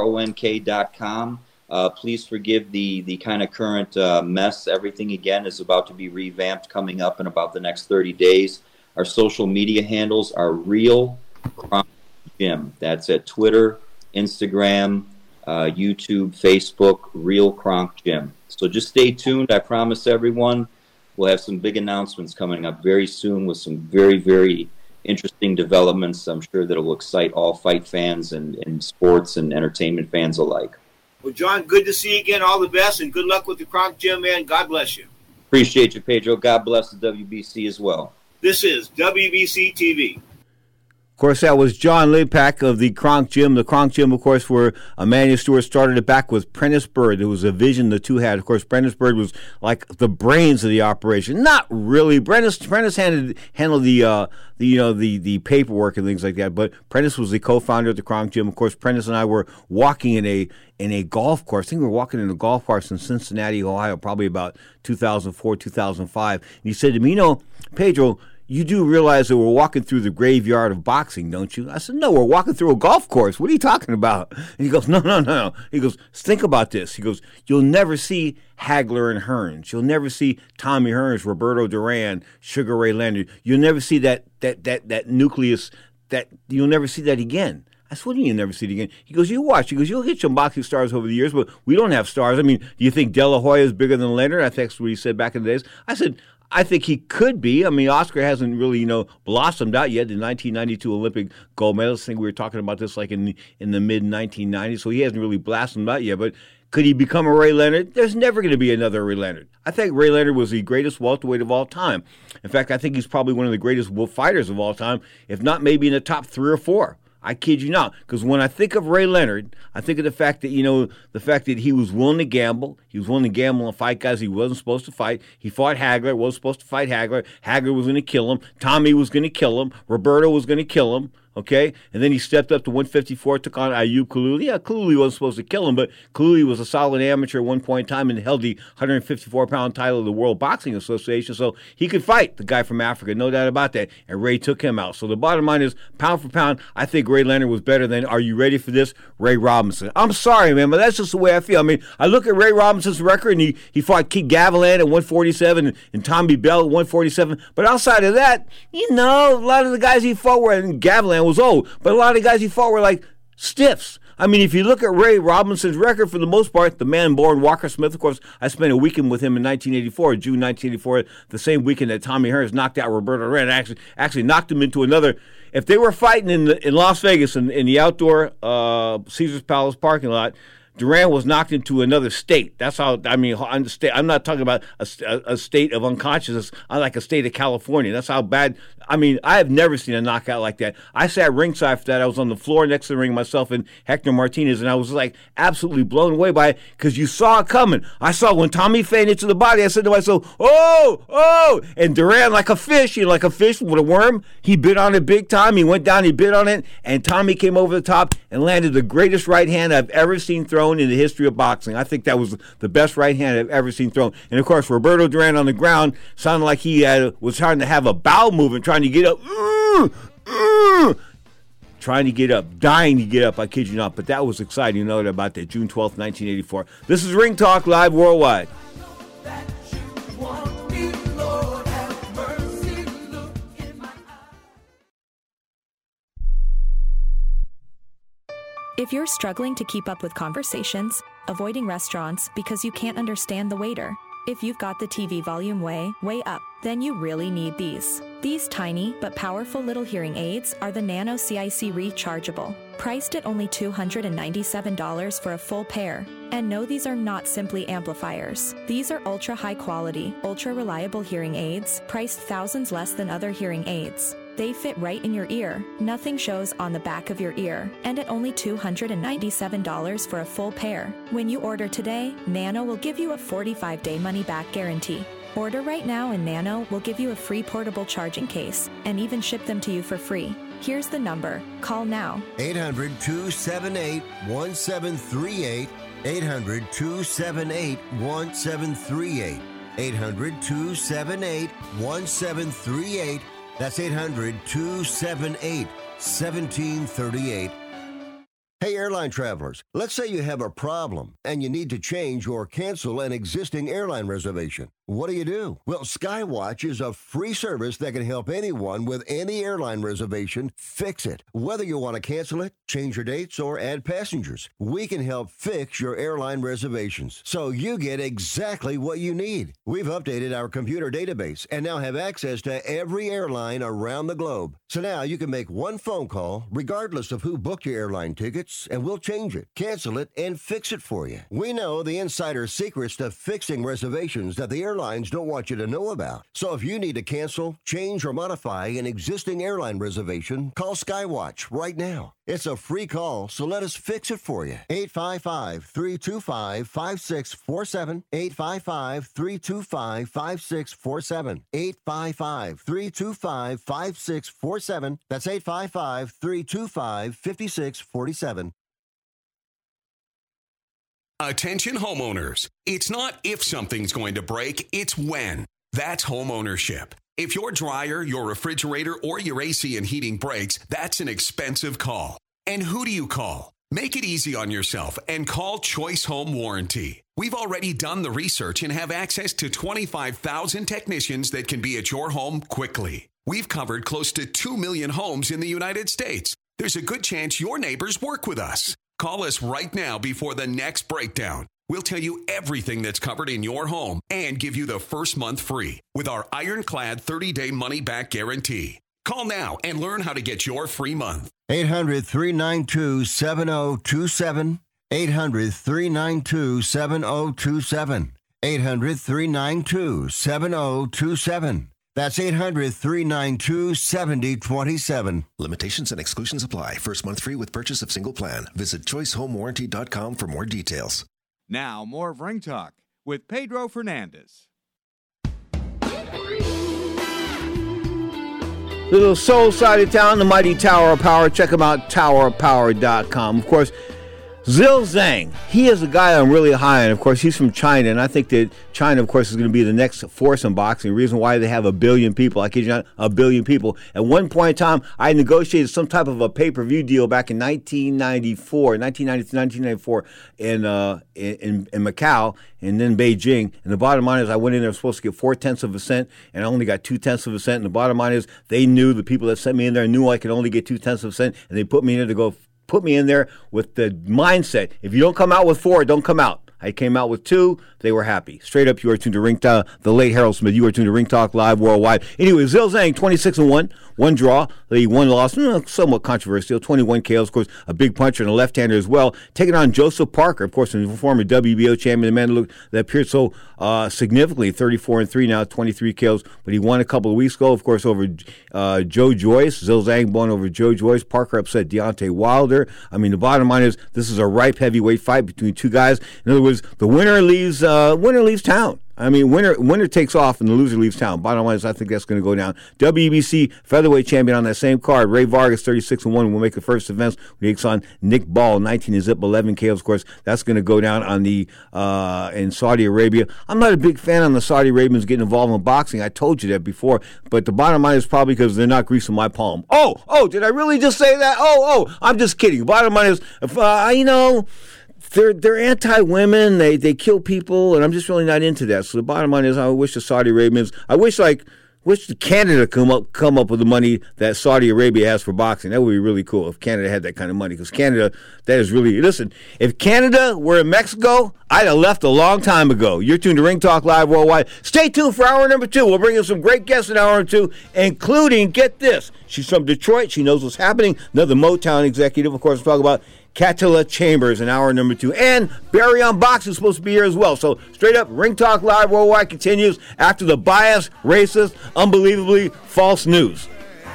KRONK.com. Please forgive the kind of current mess. Everything, again, is about to be revamped coming up in about the next 30 days. Our social media handles are Real Kronk Gym. That's at Twitter, Instagram, YouTube, Facebook, Real Kronk Gym. So just stay tuned. I promise everyone we'll have some big announcements coming up very soon with some very, very interesting developments. I'm sure that will excite all fight fans and sports and entertainment fans alike. Well, John, good to see you again. All the best, and good luck with the Kronk Gym, man. God bless you. Appreciate you, Pedro. God bless the WBC as well. This is WBC TV. Of course, that was John Lepak of the Kronk Gym. The Kronk Gym, of course, where Emanuel Steward started it back with Prentice Byrd. It was a vision the two had. Of course, Prentice Byrd was like the brains of the operation. Not really. Prentice handled the paperwork and things like that. But Prentice was the co-founder of the Kronk Gym. Of course, Prentice and I were walking in a golf course. I think we were walking in a golf course in Cincinnati, Ohio, probably about 2004, 2005. And he said to me, Pedro, you do realize that we're walking through the graveyard of boxing, don't you? I said, no, we're walking through a golf course. What are you talking about? And he goes, no. He goes, think about this. He goes, you'll never see Hagler and Hearns. You'll never see Tommy Hearns, Roberto Duran, Sugar Ray Leonard. You'll never see that nucleus. That you'll never see that again. I said, what do you never see it again? He goes, you watch. He goes, you'll get some boxing stars over the years, but we don't have stars. I mean, do you think De La Hoya is bigger than Leonard? I think that's what he said back in the days. I said, I think he could be. I mean, Oscar hasn't really, blossomed out yet. The 1992 Olympic gold medalist. I think we were talking about this like in the mid-1990s, so he hasn't really blossomed out yet. But could he become a Ray Leonard? There's never going to be another Ray Leonard. I think Ray Leonard was the greatest welterweight of all time. In fact, I think he's probably one of the greatest fighters of all time, if not maybe in the top 3 or 4. I kid you not, because when I think of Ray Leonard, I think of the fact that he was willing to gamble. He was willing to gamble and fight guys he wasn't supposed to fight. He fought Hagler, wasn't supposed to fight Hagler. Hagler was going to kill him. Tommy was going to kill him. Roberto was going to kill him. Okay, and then he stepped up to 154, took on Ayub Kaluli. Yeah, Kaluli wasn't supposed to kill him, but Kaluli was a solid amateur at one point in time and held the 154-pound title of the World Boxing Association, so he could fight the guy from Africa, no doubt about that, and Ray took him out. So the bottom line is, pound for pound, I think Ray Leonard was better than, are you ready for this, Ray Robinson. I'm sorry, man, but that's just the way I feel. I mean, I look at Ray Robinson's record, and he fought Keith Gavilan at 147 and Tommy Bell at 147, but outside of that, a lot of the guys he fought were, and Gavilan was old, but a lot of the guys he fought were like stiffs. I mean, if you look at Ray Robinson's record, for the most part, the man born Walker Smith, of course, I spent a weekend with him in 1984, June 1984, the same weekend that Tommy Hearns knocked out Roberto Duran, actually knocked him into another. If they were fighting in Las Vegas in the outdoor Caesars Palace parking lot, Duran was knocked into another state. That's how, I mean, I'm not talking about a state of unconsciousness, unlike a state of California. That's how bad I mean, I have never seen a knockout like that. I sat ringside for that. I was on the floor next to the ring, myself and Hector Martinez, and I was like absolutely blown away by it because you saw it coming. I saw when Tommy fainted to the body, I said to myself, oh! And Duran, like a fish with a worm, he bit on it big time. He went down, he bit on it, and Tommy came over the top and landed the greatest right hand I've ever seen thrown in the history of boxing. I think that was the best right hand I've ever seen thrown. And, of course, Roberto Duran on the ground sounded like he was trying to have a bowel movement, trying to get up. Trying to get up, dying to get up, I kid you not. But that was exciting to know about that, June 12th, 1984. This is Ring Talk Live Worldwide. If you're struggling to keep up with conversations, avoiding restaurants because you can't understand the waiter, if you've got the TV volume way up, then you really need these. These tiny but powerful little hearing aids are the Nano CIC Rechargeable, priced at only $297 for a full pair. And no, these are not simply amplifiers. These are ultra high quality, ultra reliable hearing aids, priced thousands less than other hearing aids. They fit right in your ear, nothing shows on the back of your ear, and at only $297 for a full pair. When you order today, Nano will give you a 45-day money-back guarantee. Order right now and Nano will give you a free portable charging case and even ship them to you for free. Here's the number. Call now. 800-278-1738. 800-278-1738. 800-278-1738. That's 800-278-1738. Hey, airline travelers, let's say you have a problem and you need to change or cancel an existing airline reservation. What do? Well, Skywatch is a free service that can help anyone with any airline reservation fix it. Whether you want to cancel it, change your dates, or add passengers, we can help fix your airline reservations so you get exactly what you need. We've updated our computer database and now have access to every airline around the globe. So now you can make one phone call regardless of who booked your airline tickets, and we'll change it, cancel it, and fix it for you. We know the insider secrets to fixing reservations that the airlines don't want you to know about. So if you need to cancel, change, or modify an existing airline reservation, call Skywatch right now. It's a free call, so let us fix it for you. 855-325-5647. 855-325-5647. 855-325-5647. That's 855-325-5647. Attention homeowners. It's not if something's going to break, it's when. That's homeownership. If your dryer, your refrigerator, or your AC and heating breaks, that's an expensive call. And who do you call? Make it easy on yourself and call Choice Home Warranty. We've already done the research and have access to 25,000 technicians that can be at your home quickly. We've covered close to 2 million homes in the United States. There's a good chance your neighbors work with us. Call us right now before the next breakdown. We'll tell you everything that's covered in your home and give you the first month free with our ironclad 30-day money-back guarantee. Call now and learn how to get your free month. 800-392-7027. 800-392-7027. 800-392-7027. That's 800-392-7027. Limitations and exclusions apply. First month free with purchase of single plan. Visit choicehomewarranty.com for more details. Now, more of Ring Talk with Pedro Fernandez. Little soul side of town, the mighty Tower of Power. Check them out, towerofpower.com. Of course, Zhou Zhang, he is a guy I'm really high on. Of course, he's from China, and I think that China, of course, is going to be the next force in boxing. The reason why they have 1 billion people, I kid you not, 1 billion people. At one point in time, I negotiated some type of a pay-per-view deal back in 1994 in Macau and then Beijing. And the bottom line is I went in there supposed to get 0.4 of a cent, and I only got 0.2 of a cent. And the bottom line is they knew, the people that sent me in there knew I could only get 0.2 of a cent, and they put me in there with the mindset, if you don't come out with 4, don't come out. I came out with 2. They were happy. Straight up, you are tuned to Ring Talk. The late Harold Smith. You are tuned to Ring Talk Live Worldwide. Anyway, Zhou Zhang, 26-1, 1 draw. The 1 loss, somewhat controversial. 21 KOs, of course, a big puncher and a left-hander as well. Taking on Joseph Parker, of course, a former WBO champion. The man that appeared so significantly, 34-3 now, 23 KOs. But he won a couple of weeks ago, of course, over Joe Joyce. Zhou Zhang won over Joe Joyce. Parker upset Deontay Wilder. I mean, the bottom line is this is a ripe heavyweight fight between 2 guys. In other words, the winner leaves town. I mean, winner takes off and the loser leaves town. Bottom line is I think that's going to go down. WBC featherweight champion on that same card, Ray Vargas, 36-1, will make the first advance. He takes on Nick Ball, 19-0, 11 KOs. Of course, that's going to go down on the in Saudi Arabia. I'm not a big fan on the Saudi Arabians getting involved in boxing. I told you that before. But the bottom line is probably because they're not greasing my palm. Oh, did I really just say that? I'm just kidding. Bottom line is, They're anti-women. They kill people, and I'm just really not into that. So the bottom line is, I wish the Saudi Arabians. I wish Canada come up with the money that Saudi Arabia has for boxing. That would be really cool if Canada had that kind of money. Because Canada, that is really, listen. If Canada were in Mexico, I'd have left a long time ago. You're tuned to Ring Talk Live Worldwide. Stay tuned for hour number 2. We'll bring you some great guests in hour 2, including, get this, she's from Detroit. She knows what's happening. Another Motown executive, of course, we'll talk about Katila Chambers in hour number 2. And Barry on Box is supposed to be here as well. So straight up, Ring Talk Live Worldwide continues after the biased, racist, unbelievably false news.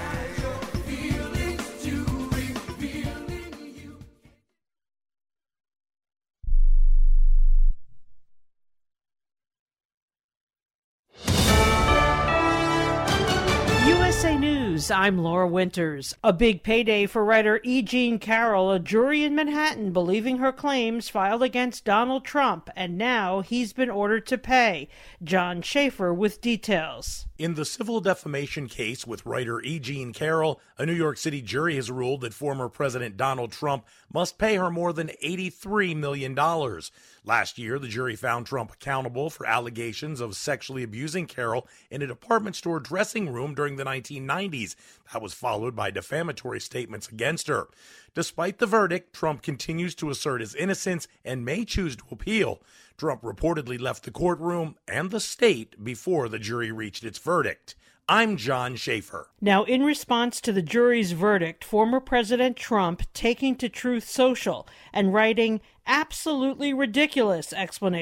USA News, I'm Laura Winters. A big payday for writer E. Jean Carroll, a jury in Manhattan believing her claims filed against Donald Trump, and now he's been ordered to pay. John Schaefer with details. In the civil defamation case with writer E. Jean Carroll, a New York City jury has ruled that former President Donald Trump must pay her more than $83 million. Last year, the jury found Trump accountable for allegations of sexually abusing Carroll in a department store dressing room during the 1990s. That was followed by defamatory statements against her. Despite the verdict, Trump continues to assert his innocence and may choose to appeal. Trump reportedly left the courtroom and the state before the jury reached its verdict. I'm John Schaefer. Now, in response to the jury's verdict, former President Trump taking to Truth Social and writing, "Absolutely ridiculous!"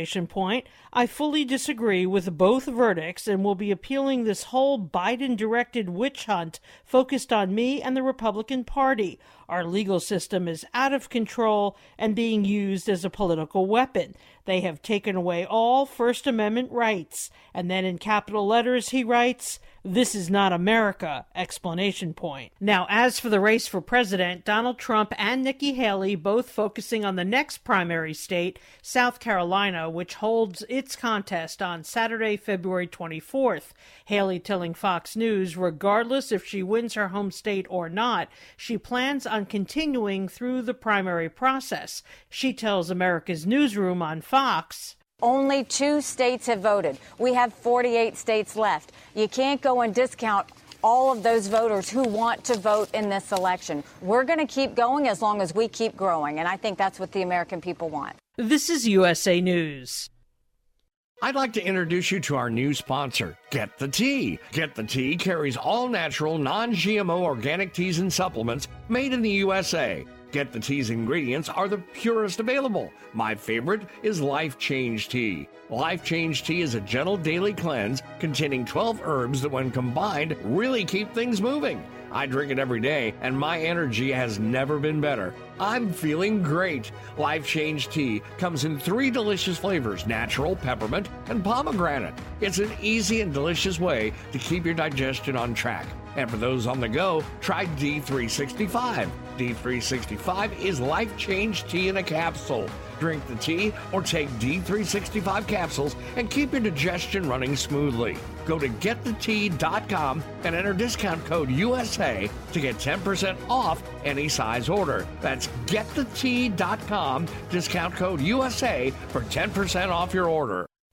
I fully disagree with both verdicts and will be appealing this whole Biden-directed witch hunt focused on me and the Republican Party. Our legal system is out of control and being used as a political weapon. They have taken away all First Amendment rights. And then in capital letters he writes, "This is not America!" Now, as for the race for president, Donald Trump and Nikki Haley both focusing on the next primary state, South Carolina, which holds its contest on Saturday, February 24th. Haley telling Fox News, regardless if she wins her home state or not, she plans on continuing through the primary process. She tells America's Newsroom on Fox, "Only 2 states have voted. We have 48 states left. You can't go and discount all of those voters who want to vote in this election. We're going to keep going as long as we keep growing, and I think that's what the American people want." This is USA News. I'd like to introduce you to our new sponsor, Get the Tea. Get the Tea carries all natural, non-GMO organic teas and supplements made in the USA. Get the Tea's ingredients are the purest available. My favorite is Life Change Tea. Life Change Tea is a gentle daily cleanse containing 12 herbs that when combined really keep things moving. I drink it every day and my energy has never been better. I'm feeling great. Life Change Tea comes in 3 delicious flavors, natural, peppermint, and pomegranate. It's an easy and delicious way to keep your digestion on track. And for those on the go, try D365. D365 is Life Change Tea in a capsule. Drink the tea or take D365 capsules and keep your digestion running smoothly. Go to getthetea.com and enter discount code USA to get 10% off any size order. That's getthetea.com, discount code USA for 10% off your order.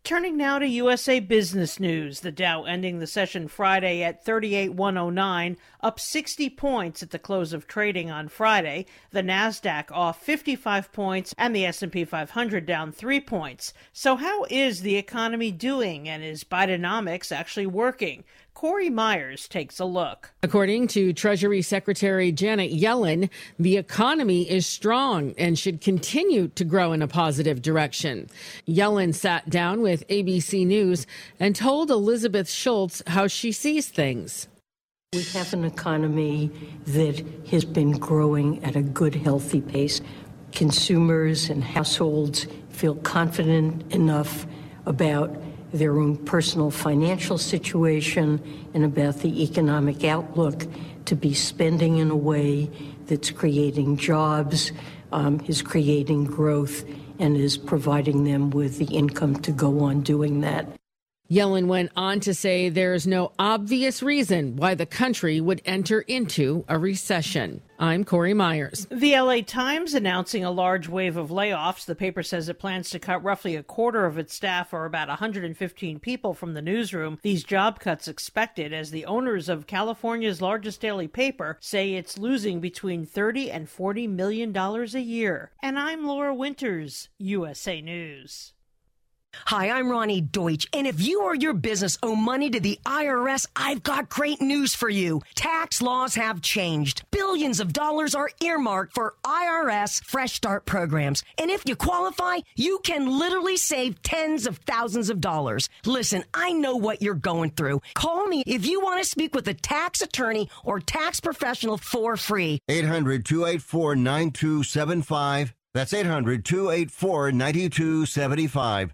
Turning now to USA Business News. The Dow ending the session Friday at 38,109, up 60 points at the close of trading on Friday. The Nasdaq off 55 points and the S&P 500 down 3 points. So how is the economy doing, and is Bidenomics actually working? Corey Myers takes a look. According to Treasury Secretary Janet Yellen, the economy is strong and should continue to grow in a positive direction. Yellen sat down with ABC News and told Elizabeth Schultz how she sees things. We have an economy that has been growing at a good, healthy pace. Consumers and households feel confident enough about their own personal financial situation and about the economic outlook to be spending in a way that's creating jobs, is creating growth, and is providing them with the income to go on doing that. Yellen went on to say there is no obvious reason why the country would enter into a recession. I'm Corey Myers. The LA Times announcing a large wave of layoffs. The paper says it plans to cut roughly a quarter of its staff, or about 115 people, from the newsroom. These job cuts expected as the owners of California's largest daily paper say it's losing between $30 and $40 million a year. And I'm Laura Winters, USA News. Hi, I'm Ronnie Deutsch, and if you or your business owe money to the IRS, I've got great news for you. Tax laws have changed. Billions of dollars are earmarked for IRS Fresh Start programs, and if you qualify, you can literally save tens of thousands of dollars. Listen, I know what you're going through. Call me if you want to speak with a tax attorney or tax professional for free. 800-284-9275. That's 800-284-9275.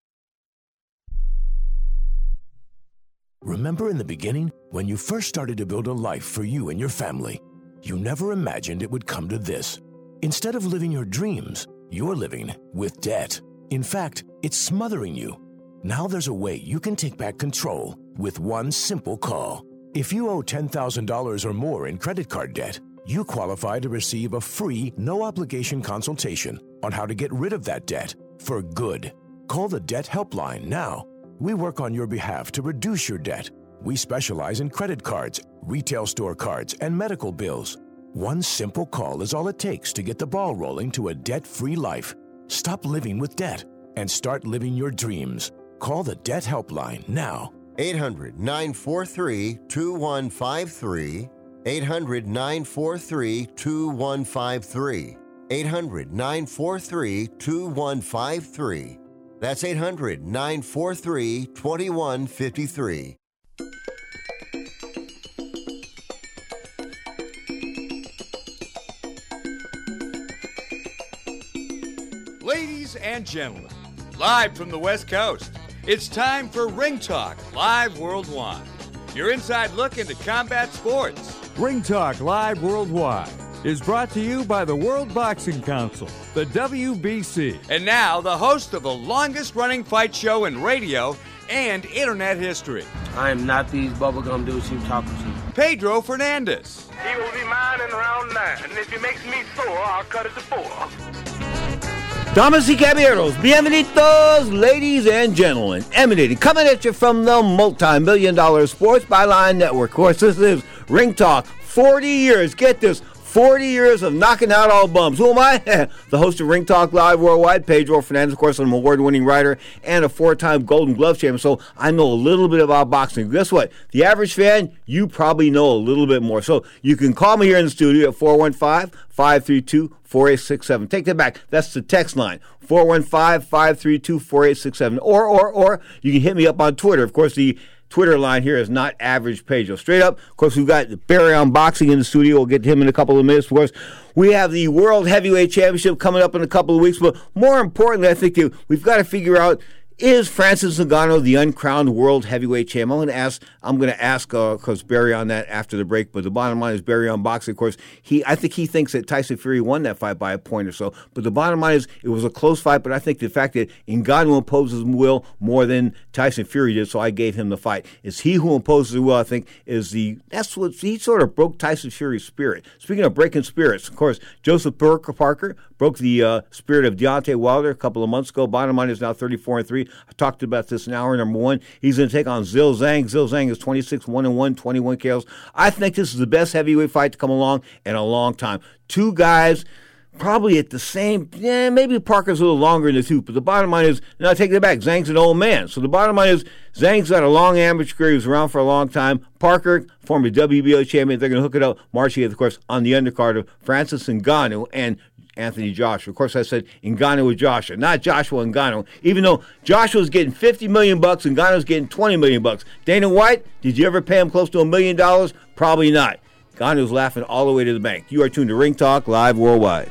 Remember in the beginning, when you first started to build a life for you and your family, you never imagined it would come to this. Instead of living your dreams, you're living with debt. In fact, it's smothering you. Now there's a way you can take back control with one simple call. If you owe $10,000 or more in credit card debt, you qualify to receive a free, no-obligation consultation on how to get rid of that debt for good. Call the Debt Helpline now. We work on your behalf to reduce your debt. We specialize in credit cards, retail store cards, and medical bills. One simple call is all it takes to get the ball rolling to a debt-free life. Stop living with debt and start living your dreams. Call the Debt Helpline now. 800-943-2153. 800-943-2153. 800-943-2153. That's 800-943-2153. Ladies and gentlemen, live from the West Coast, it's time for Ring Talk Live Worldwide. Your inside look into combat sports. Ring Talk Live Worldwide is brought to you by the World Boxing Council, the WBC. And now, the host of the longest-running fight show in radio and internet history. I am not these bubblegum dudes you're talking to. Pedro Fernandez. He will be mine in round 9, and if he makes me sore, I'll cut it to 4. Damas y caballeros, bienvenidos, ladies and gentlemen. Emanating, coming at you from the multi-million-dollar Sports Byline Network. Of course, this is Ring Talk. 40 years, get this, 40 years of knocking out all bums. Who am I? The host of Ring Talk Live Worldwide, Pedro Fernandez. Of course, I'm an award-winning writer and a 4-time Golden Glove champion, so I know a little bit about boxing. Guess what? The average fan, you probably know a little bit more. So you can call me here in the studio at 415-532-4867. Take that back. That's the text line, 415-532-4867. Or you can hit me up on Twitter. Of course, the Twitter line here is not average Pedro. Straight up, of course, we've got Barry on Boxing in the studio. We'll get to him in a couple of minutes. Of course, we have the World Heavyweight Championship coming up in a couple of weeks. But more importantly, I think we've got to figure out, is Francis Ngannou the uncrowned world heavyweight champ? I'm going to ask because Barry on that after the break. But the bottom line is Barry on Boxing. Of course, I think he thinks that Tyson Fury won that fight by a point or so. But the bottom line is it was a close fight. But I think the fact that Ngannou imposes will more than Tyson Fury did, so I gave him the fight. It's he who imposes will. I think that's what he sort of broke Tyson Fury's spirit. Speaking of breaking spirits, of course, Joseph Parker broke the spirit of Deontay Wilder a couple of months ago. Bottom line is now 34-3. history. I talked about this in hour number 1. He's going to take on Zhil Zhang. Zhil Zhang is 26-1-1, 21 KOs. I think this is the best heavyweight fight to come along in a long time. Two guys probably at the same, maybe Parker's a little longer in the tooth, but the bottom line is, no, I take that back, Zhang's an old man. So the bottom line is, Zhang's got a long amateur career. He was around for a long time. Parker, former WBO champion. They're going to hook it up March 8th, of course, on the undercard of Francis Ngannou and Anthony Joshua. Of course, I said Ngannou with Joshua, not Joshua Ngannou. Even though Joshua's getting $50 million, Ngannou's getting $20 million. Dana White, did you ever pay him close to $1 million? Probably not. Ngannou's laughing all the way to the bank. You are tuned to Ring Talk Live Worldwide.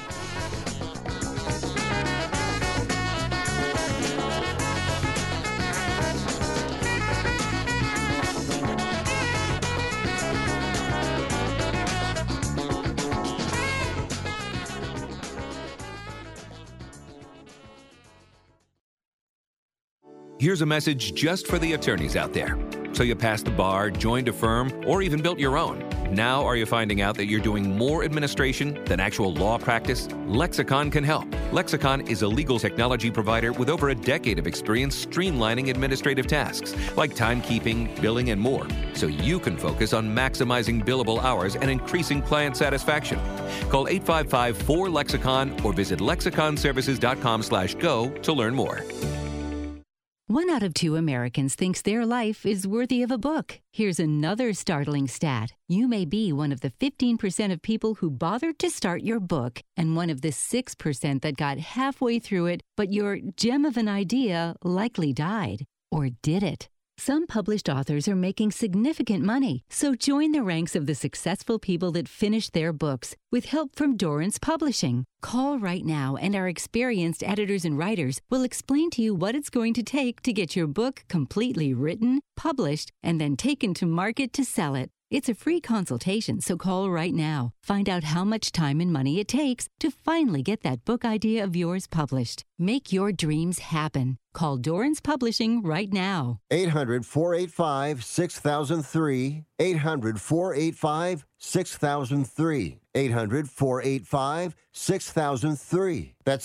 Here's a message just for the attorneys out there. So you passed the bar, joined a firm, or even built your own. Now are you finding out that you're doing more administration than actual law practice? Lexicon can help. Lexicon is a legal technology provider with over a decade of experience streamlining administrative tasks like timekeeping, billing, and more, so you can focus on maximizing billable hours and increasing client satisfaction. Call 855-4LEXICON or visit lexiconservices.com/go to learn more. 1 out of 2 Americans thinks their life is worthy of a book. Here's another startling stat. You may be one of the 15% of people who bothered to start your book and one of the 6% that got halfway through it, but your gem of an idea likely died. Or did it? Some published authors are making significant money, so join the ranks of the successful people that finished their books with help from Dorrance Publishing. Call right now and our experienced editors and writers will explain to you what it's going to take to get your book completely written, published, and then taken to market to sell it. It's a free consultation, so call right now. Find out how much time and money it takes to finally get that book idea of yours published. Make your dreams happen. Call Dorrance Publishing right now. 800-485-6003. 800-485-6003. 800-485-6003. That's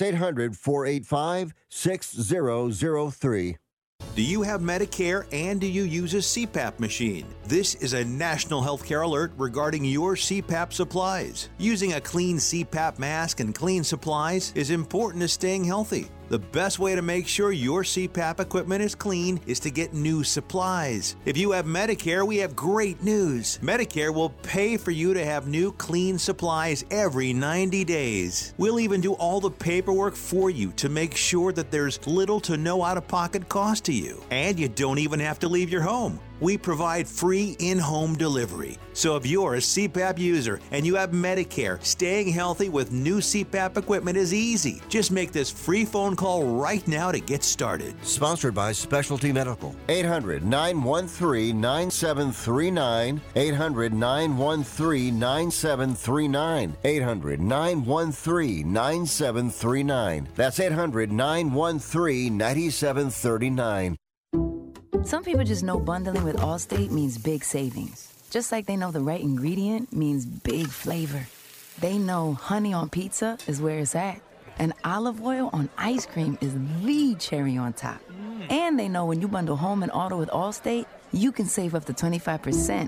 800-485-6003. Do you have Medicare and do you use a CPAP machine? This is a national healthcare alert regarding your CPAP supplies. Using a clean CPAP mask and clean supplies is important to staying healthy. The best way to make sure your CPAP equipment is clean is to get new supplies. If you have Medicare, we have great news. Medicare will pay for you to have new clean supplies every 90 days. We'll even do all the paperwork for you to make sure that there's little to no out-of-pocket cost to you. And you don't even have to leave your home. We provide free in-home delivery. So if you're a CPAP user and you have Medicare, staying healthy with new CPAP equipment is easy. Just make this free phone call right now to get started. Sponsored by Specialty Medical. 800-913-9739. 800-913-9739. 800-913-9739. That's 800-913-9739. Some people just know bundling with Allstate means big savings. Just like they know the right ingredient means big flavor. They know honey on pizza is where it's at. And olive oil on ice cream is the cherry on top. And they know when you bundle home and auto with Allstate, you can save up to 25%.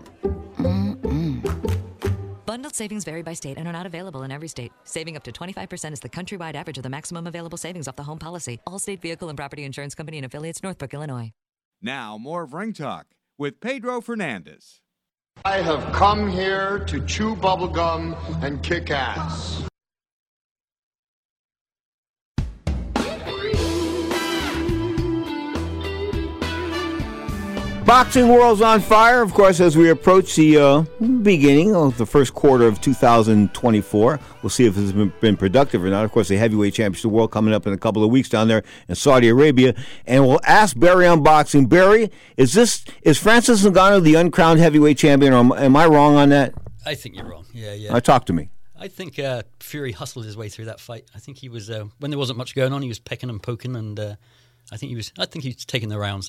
Bundled savings vary by state and are not available in every state. Saving up to 25% is the countrywide average of the maximum available savings off the home policy. Allstate Vehicle and Property Insurance Company and affiliates, Northbrook, Illinois. Now, more of Ring Talk with Pedro Fernandez. I have come here to chew bubblegum and kick ass. Boxing world's on fire, of course, as we approach the beginning of the first quarter of 2024. We'll see if it's been productive or not. Of course, the heavyweight championship of the world coming up in a couple of weeks down there in Saudi Arabia. And we'll ask Barry on boxing. Barry, is Francis Ngannou the uncrowned heavyweight champion, or am I wrong on that? I think you're wrong. Yeah. Talk to me. I think Fury hustled his way through that fight. I think he was when there wasn't much going on, he was pecking and poking, and I think he was taking the rounds.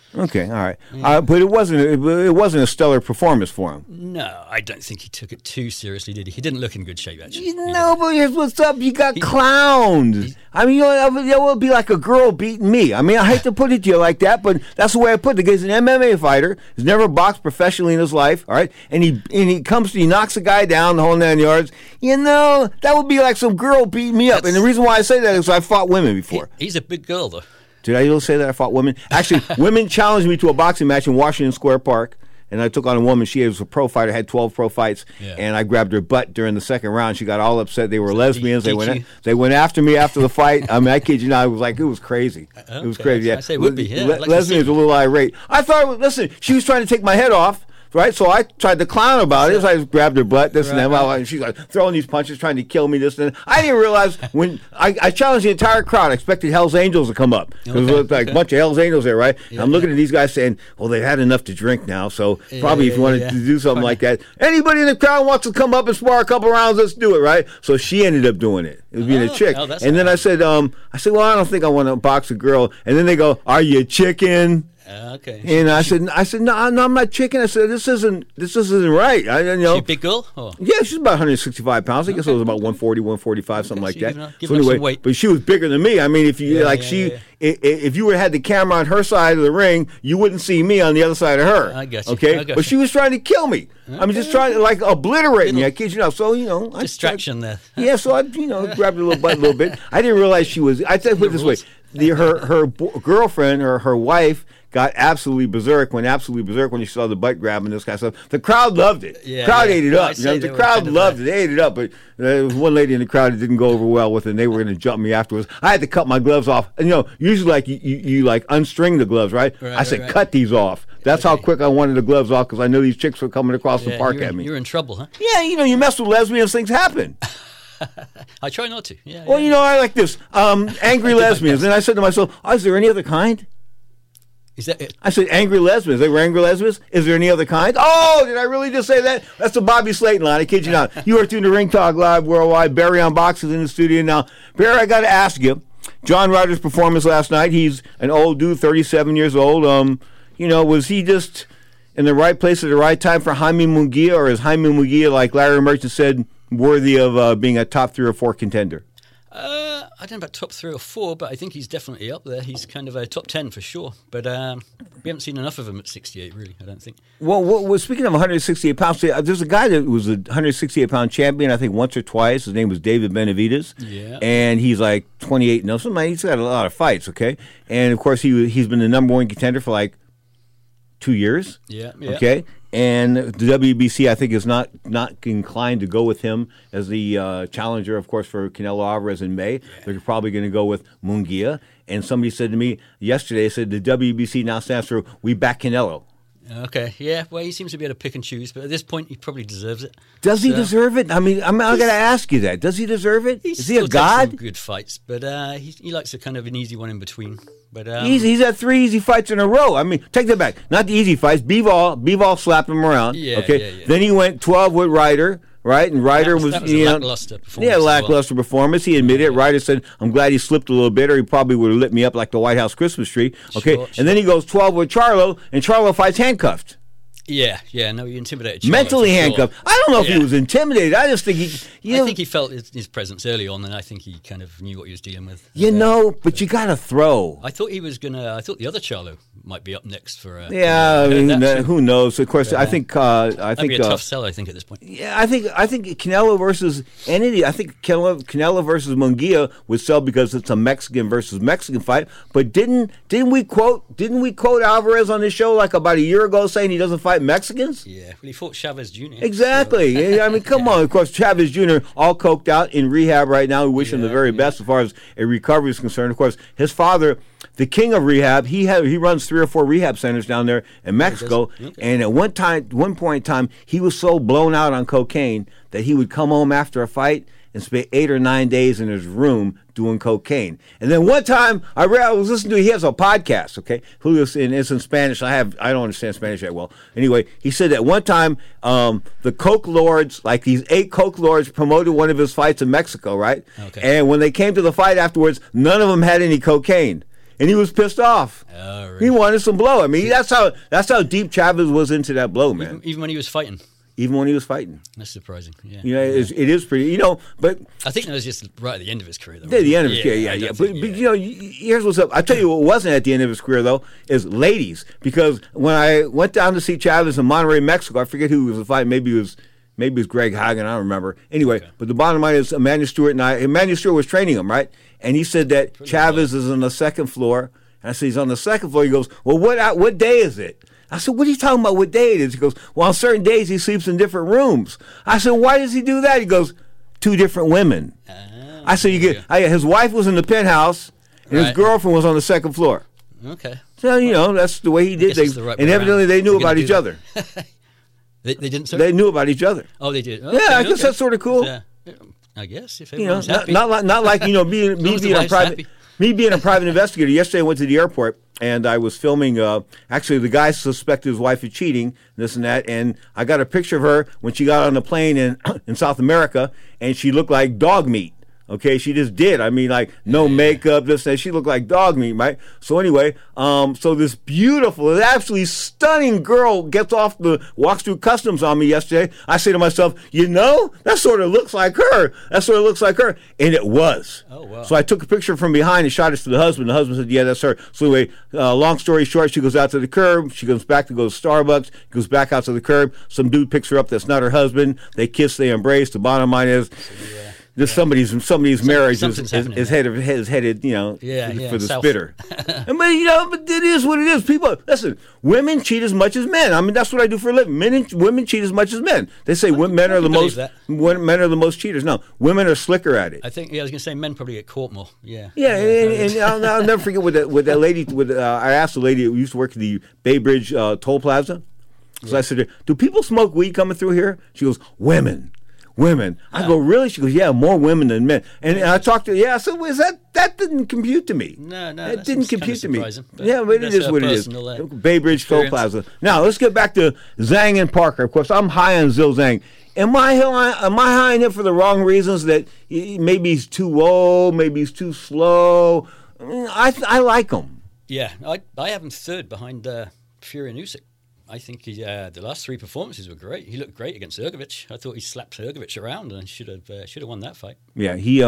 Okay, all right. But it wasn't a stellar performance for him. No, I don't think he took it too seriously, did he? He didn't look in good shape, actually. No, but here's what's up. You got clowned. I mean, that would be like a girl beating me. I mean, I hate to put it to you like that, but that's the way I put it. The guy's an MMA fighter. He's never boxed professionally in his life, all right? And he knocks a guy down the whole 9 yards. That would be like some girl beating me up. And the reason why I say that is I fought women before. He's a big girl, though. Did I really say that I fought women? Actually, women challenged me to a boxing match in Washington Square Park, and I took on a woman. She was a pro fighter, had 12 pro fights, and I grabbed her butt during the second round. She got all upset. They were lesbians. They went after me after the fight. I mean, I kid you not. It was crazy. It was crazy. Yeah. I say it would be. Yeah, lesbians were a little irate. I thought, listen, she was trying to take my head off. Right, so I tried to clown about it. So I just grabbed her butt, this and that. And she's like throwing these punches, trying to kill me, this and that. I didn't realize when I challenged the entire crowd. I expected Hell's Angels to come up because it looked like a bunch of Hell's Angels there, right? And I'm looking at these guys saying, "Well, they've had enough to drink now, so probably if you wanted to do something like that, anybody in the crowd wants to come up and spar a couple rounds, let's do it, right?" So she ended up doing it. It was being a chick, and then I said, "Well, I don't think I want to box a girl." And then they go, "Are you a chicken?" Okay. And I said, no, I'm not chicken. I said, this isn't right. She a big girl? Or? Yeah, she's about 165 pounds. I guess it was about 140, 145, something like that. So anyway, but she was bigger than me. I mean, if you if you had the camera on her side of the ring, you wouldn't see me on the other side of her. I got you. Okay, but she was trying to kill me. I mean, just trying to obliterate me. I kid you not. So distraction there. Yeah, so I grabbed her little butt a little bit. I didn't realize she was. I said, put it this way: her girlfriend or her wife got absolutely berserk when you saw the butt grab and this kind of stuff. The crowd loved it. The crowd ate it up. The crowd loved it. They ate it up. But there was one lady in the crowd that didn't go over well with it, and they were going to jump me afterwards. I had to cut my gloves off. And, usually you unstring the gloves, right? I said, cut these off. That's how quick I wanted the gloves off because I knew these chicks were coming across the park at me. You're in trouble, huh? Yeah, you mess with lesbians, things happen. I try not to. Yeah. Well, I like this. Angry lesbians. And I said to myself, is there any other kind? Is that it? I said angry lesbians. They were angry lesbians. Is there any other kind? Oh, did I really just say that? That's the Bobby Slayton line. I kid you not. You are tuned to Ring Talk Live Worldwide. Barry on Boxes in the studio now. Barry, I got to ask you, John Ryder's performance last night. He's an old dude, 37 years old. Was he just in the right place at the right time for Jaime Munguia, or is Jaime Munguia, like Larry Merchant said, worthy of being a top 3 or 4 contender? I don't know about top 3 or 4, but I think he's definitely up there. He's kind of a top 10 for sure. But we haven't seen enough of him at 68, really, I don't think. Well, speaking of 168 pounds, there's a guy that was a 168-pound champion, I think, once or twice. His name was David Benavidez. Yeah. And he's like 28 now. He's got a lot of fights, okay? And, of course, he's been the number 1 contender for, 2 years. Yeah. Okay? And the WBC, I think, is not inclined to go with him as the challenger, of course, for Canelo Alvarez in May. Yeah. They're probably going to go with Munguia. And somebody said to me yesterday, the WBC now stands for We Back Canelo. Okay, yeah. Well, he seems to be able to pick and choose, but at this point, he probably deserves it. Does he deserve it? I mean, I got to ask you that. Does he deserve it? Is he a god? Some good fights, but he likes a kind of an easy one in between. But he's had 3 easy fights in a row. I mean, take that back. Not the easy fights. Bivol slapped him around. Yeah, okay. Yeah. Then he went 12 with Ryder. Right, and Ryder was a lackluster performance. Yeah, lackluster performance. He admitted it. Ryder said, "I'm glad he slipped a little bit, or he probably would have lit me up like the White House Christmas tree." Okay, sure. And then he goes 12 with Charlo, and Charlo fights handcuffed. Yeah, no, he intimidated Charlo. Mentally handcuffed. Sure. I don't know if he was intimidated. I just think I think he felt his presence early on, and I think he kind of knew what he was dealing with. But you got to throw. I thought the other Charlo might be up next for. Who knows? Of course, I think. That'd be a tough sell, I think, at this point. Yeah, I think Canelo versus Entity. I think Canelo versus Munguia would sell because it's a Mexican versus Mexican fight. But didn't we quote Alvarez on this show like about a year ago saying he doesn't fight Mexicans? Yeah, well, he fought Chavez Jr. Exactly. So. I mean, come on. Of course, Chavez Jr. all coked out in rehab right now. We wish him the very best as far as a recovery is concerned. Of course, his father, the king of rehab, he runs 3 or 4 rehab centers down there in Mexico. Okay. And at one point in time, he was so blown out on cocaine that he would come home after a fight and spend 8 or 9 days in his room doing cocaine. And then one time I was listening to, he has a podcast, okay? It's in Spanish. I don't understand Spanish that well. Anyway, he said that one time the coke lords, like these 8 coke lords, promoted one of his fights in Mexico, right? Okay. And when they came to the fight afterwards, none of them had any cocaine. and he was pissed off. Oh, really? He wanted some blow. I mean, that's how deep Chavez was into that blow, man. Even when he was fighting. Even when he was fighting. That's surprising. Yeah. You know, it is pretty. You know, but I think that was just right at the end of his career, though. At the end of his career, yeah. But you know, here's what's up. I tell you what wasn't at the end of his career though is ladies, because when I went down to see Chavez in Monterrey, Mexico, I forget who was fighting. Maybe it was Greg Hagen. I don't remember. Anyway, but the bottom line is Emmanuel Stewart Emmanuel Stewart was training him, right? And he said that Chavez is on the second floor. And I said, he's on the second floor. He goes, well, what day is it? I said, what are you talking about? What day it is? He goes, well, on certain days he sleeps in different rooms. I said, why does he do that? He goes, 2 different women. I said, his wife was in the penthouse, and his girlfriend was on the second floor. Okay. So, you know, that's the way he did things. And evidently they knew about each other. They didn't, sir? They knew about each other. Oh, they did? Okay, I guess that's sort of cool. I guess, if everyone's happy. Not like you know, me being a private investigator. Yesterday I went to the airport, and I was filming, actually the guy suspected his wife of cheating, this and that, and I got a picture of her when she got on the plane in South America, and she looked like dog meat. Okay, she just did. I mean, like, no makeup, this and that. She looked like dog meat, right? So anyway, so this beautiful, absolutely stunning girl walks through customs on me yesterday. I say to myself, you know, that sort of looks like her. That sort of looks like her. And it was. Oh, wow. So I took a picture from behind and shot it to the husband. The husband said, yeah, that's her. So anyway, long story short, she goes out to the curb. She goes back to go to Starbucks. Goes back out to the curb. Some dude picks her up that's not her husband. They kiss, they embrace. The bottom line is, somebody's marriage is headed, you know, for the spitter. But it is what it is. People, listen, women cheat as much as men. I mean, that's what I do for a living. Women cheat as much as men. They say men are the most cheaters. No, women are slicker at it. I think, I was going to say men probably get caught more. Yeah. Yeah, and I'll never forget with that lady. I asked the lady who used to work at the Bay Bridge toll plaza. So I said, do people smoke weed coming through here? She goes, women. I go, really? She goes, yeah, more women than men. And I talked to her, I said, well, that didn't compute to me. No, that didn't compute to me. But yeah, but it is what it is. Bay Bridge Toll Plaza. Now, let's get back to Zhang and Parker. Of course, I'm high on Zhou Zhang. Am I high on him for the wrong reasons, that maybe he's too old, maybe he's too slow? I like him. Yeah, I have him third behind Fury and Usyk. I think the last 3 performances were great. He looked great against Hrgović. I thought he slapped Hrgović around and should have won that fight. Yeah, he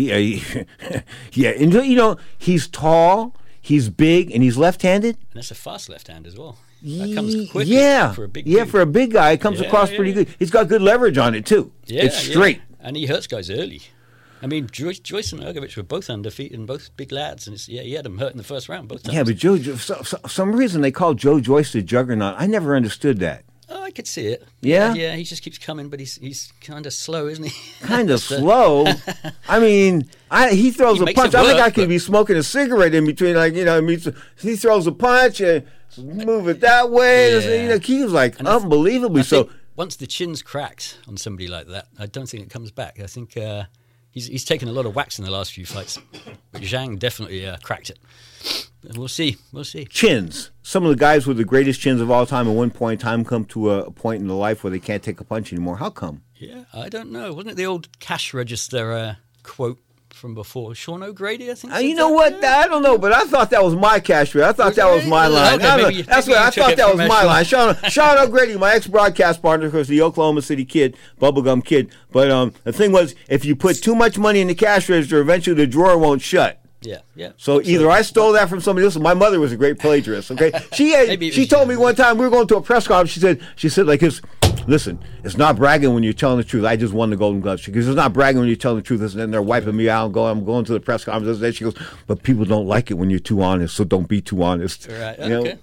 and you know, he's tall, he's big, and he's left-handed. And that's a fast left hand as well. That comes quick for a big dude. For a big guy, it comes across pretty good. He's got good leverage on it too. Yeah, it's straight. And he hurts guys early. I mean, Joyce and Hrgović were both undefeated and both big lads, and he had them hurt in the first round both times. Yeah, but for some reason they called Joe Joyce the Juggernaut. I never understood that. Oh, I could see it. Yeah? Yeah, he just keeps coming, but he's kind of slow, isn't he? Kind of slow? I mean, he throws a punch. I think I could be smoking a cigarette in between, like, you know, he throws a punch and move it that way. Yeah. You know, he was like unbelievably so. Once the chin's cracked on somebody like that, I don't think it comes back. I think he's taken a lot of whacks in the last few fights, but Zhang definitely cracked it. We'll see. Chins. Some of the guys with the greatest chins of all time at one point in time come to a point in their life where they can't take a punch anymore. How come? Yeah, I don't know. Wasn't it the old cash register quote from before? Sean O'Grady, I think. You know what? I don't know, but I thought that was my cash register. I thought that was my line. Okay, I thought that was my line. Sean O'Grady, my ex-broadcast partner, of course, the Oklahoma City Kid, Bubblegum Kid. But the thing was, if you put too much money in the cash register, eventually the drawer won't shut. Yeah. So either I stole that from somebody else. My mother was a great plagiarist. Okay, she told me one time we were going to a press conference. She said like this. Listen, it's not bragging when you're telling the truth. I just won the Golden Gloves. Because it's not bragging when you're telling the truth. And then they're wiping me out. I'm going to the press conference. And she goes, but people don't like it when you're too honest. So don't be too honest. Right. You know? Okay.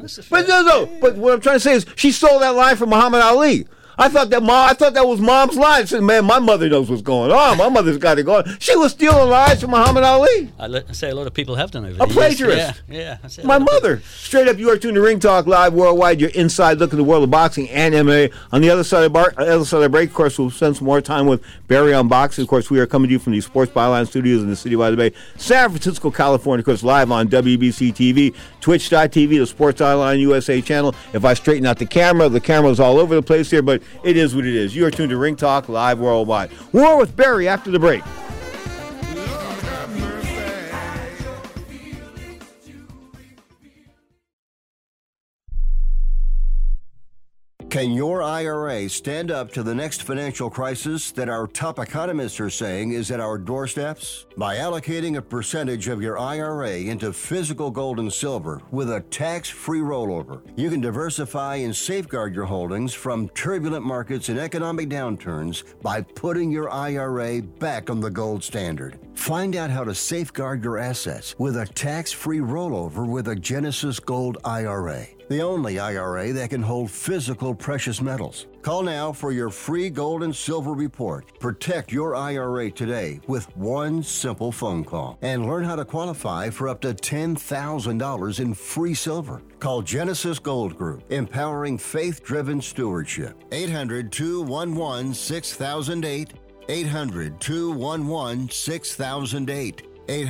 But what I'm trying to say is she stole that line from Muhammad Ali. I thought that was Mom's line. I said, man, my mother knows what's going on. My mother's got it going. She was stealing lines from Muhammad Ali. I say a lot of people have done over the years. A plagiarist. Yeah. My mother. Straight up, you are tuned to Ring Talk Live Worldwide. Your inside look at the world of boxing and MMA. On the other side of the break, of course, we'll spend some more time with Barry on boxing. Of course, we are coming to you from the Sports Byline Studios in the city of Bay, San Francisco, California. Of course, live on WBC TV, Twitch.tv, the Sports Byline USA channel. If I straighten out the camera's all over the place here, but it is what it is. You are tuned to Ring Talk Live Worldwide. More with Barry after the break. Can your IRA stand up to the next financial crisis that our top economists are saying is at our doorsteps? By allocating a percentage of your IRA into physical gold and silver with a tax-free rollover, you can diversify and safeguard your holdings from turbulent markets and economic downturns by putting your IRA back on the gold standard. Find out how to safeguard your assets with a tax-free rollover with a Genesis Gold IRA. The only IRA that can hold physical precious metals. Call now for your free gold and silver report. Protect your IRA today with one simple phone call and learn how to qualify for up to $10,000 in free silver. Call Genesis Gold Group, empowering faith-driven stewardship. 800-211-6008. 800-211-6008.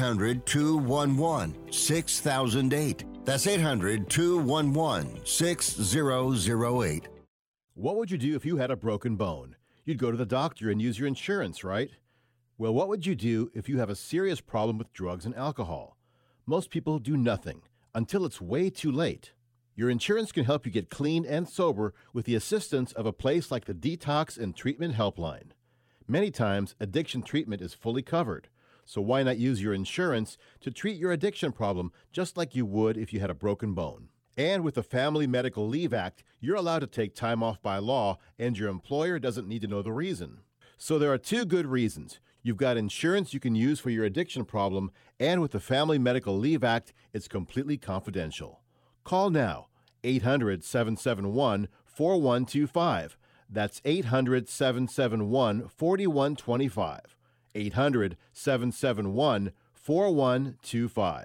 800-211-6008. That's 800-211-6008. What would you do if you had a broken bone? You'd go to the doctor and use your insurance, right? Well, what would you do if you have a serious problem with drugs and alcohol? Most people do nothing until it's way too late. Your insurance can help you get clean and sober with the assistance of a place like the Detox and Treatment Helpline. Many times, addiction treatment is fully covered. So why not use your insurance to treat your addiction problem just like you would if you had a broken bone? And with the Family Medical Leave Act, you're allowed to take time off by law, and your employer doesn't need to know the reason. So there are two good reasons. You've got insurance you can use for your addiction problem, and with the Family Medical Leave Act, it's completely confidential. Call now, 800-771-4125. That's 800-771-4125. 800-771-4125.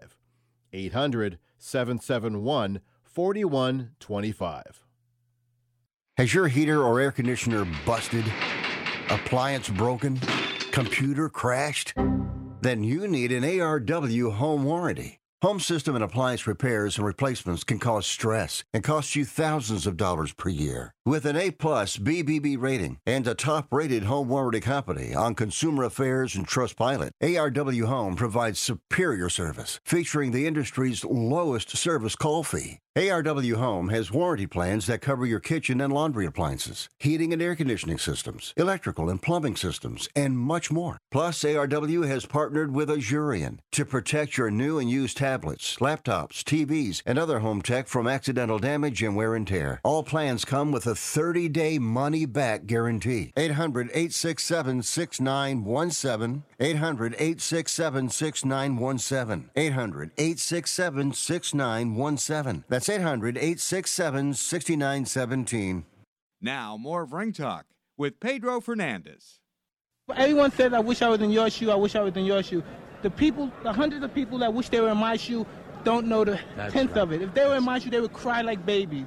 800-771-4125. Has your heater or air conditioner busted? Appliance broken? Computer crashed? Then you need an ARW home warranty. Home system and appliance repairs and replacements can cause stress and cost you thousands of dollars per year. With an A-plus BBB rating and a top-rated home warranty company on Consumer Affairs and Trustpilot, ARW Home provides superior service, featuring the industry's lowest service call fee. ARW Home has warranty plans that cover your kitchen and laundry appliances, heating and air conditioning systems, electrical and plumbing systems, and much more. Plus, ARW has partnered with Azurian to protect your new and used tablets, laptops, TVs, and other home tech from accidental damage and wear and tear. All plans come with a 30-day money-back guarantee. 800-867-6917. 800-867-6917. 800-867-6917. That's 800-867-6917. Now, more of Ring Talk with Pedro Fernandez. Everyone said, I wish I was in your shoe, I wish I was in your shoe. The people, the hundreds of people that wish they were in my shoe don't know the tenth of it. If they were in my shoe, they would cry like babies.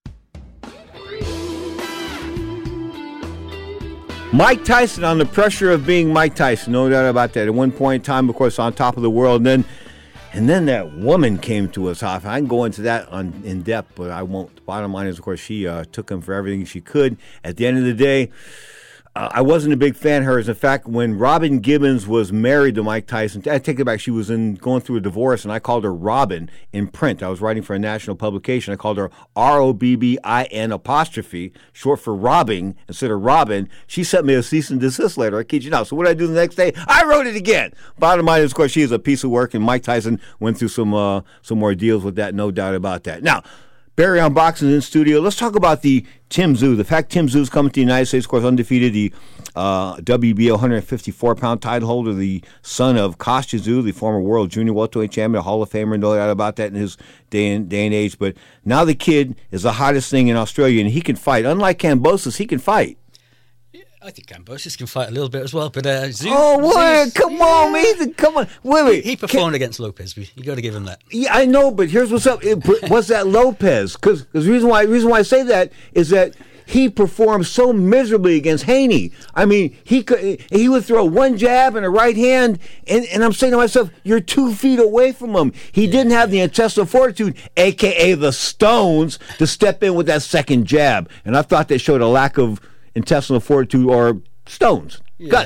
Mike Tyson on the pressure of being Mike Tyson, no doubt about that. At one point in time, of course, on top of the world, and then that woman came to his house. I can go into that in depth, but I won't. The bottom line is, of course, she took him for everything she could. At the end of the day, I wasn't a big fan of hers. In fact, when Robin Gibbons was married to Mike Tyson, I take it back, she was going through a divorce, and I called her Robin in print. I was writing for a national publication. I called her ROBBIN', short for robbing, instead of Robin. She sent me a cease and desist letter. I kid you not. So what did I do the next day? I wrote it again. Bottom line is, of course, she is a piece of work, and Mike Tyson went through some more deals with that, no doubt about that. Now, Barry on Boxing in studio. Let's talk about the Tim Tszyu. The fact Tim Tszyu's coming to the United States, of course, undefeated, the WBO 154-pound title holder, the son of Kostya Tszyu, the former world junior welterweight champion, a Hall of Famer, no doubt about that in his day and age. But now the kid is the hottest thing in Australia, and he can fight. Unlike Kambosos, he can fight. I think Kambosos can fight a little bit as well, but Tszyu... Come on, man. Come on. Wait. He performed against Lopez. You got to give him that. Yeah, I know, but here's what's up. What's that Lopez? Because the reason why I say that is that he performed so miserably against Haney. I mean, he would throw one jab and a right hand, and I'm saying to myself, you're 2 feet away from him. He didn't have the intestinal fortitude, a.k.a. the stones, to step in with that second jab. And I thought they showed a lack of intestinal fortitude or stones, guts.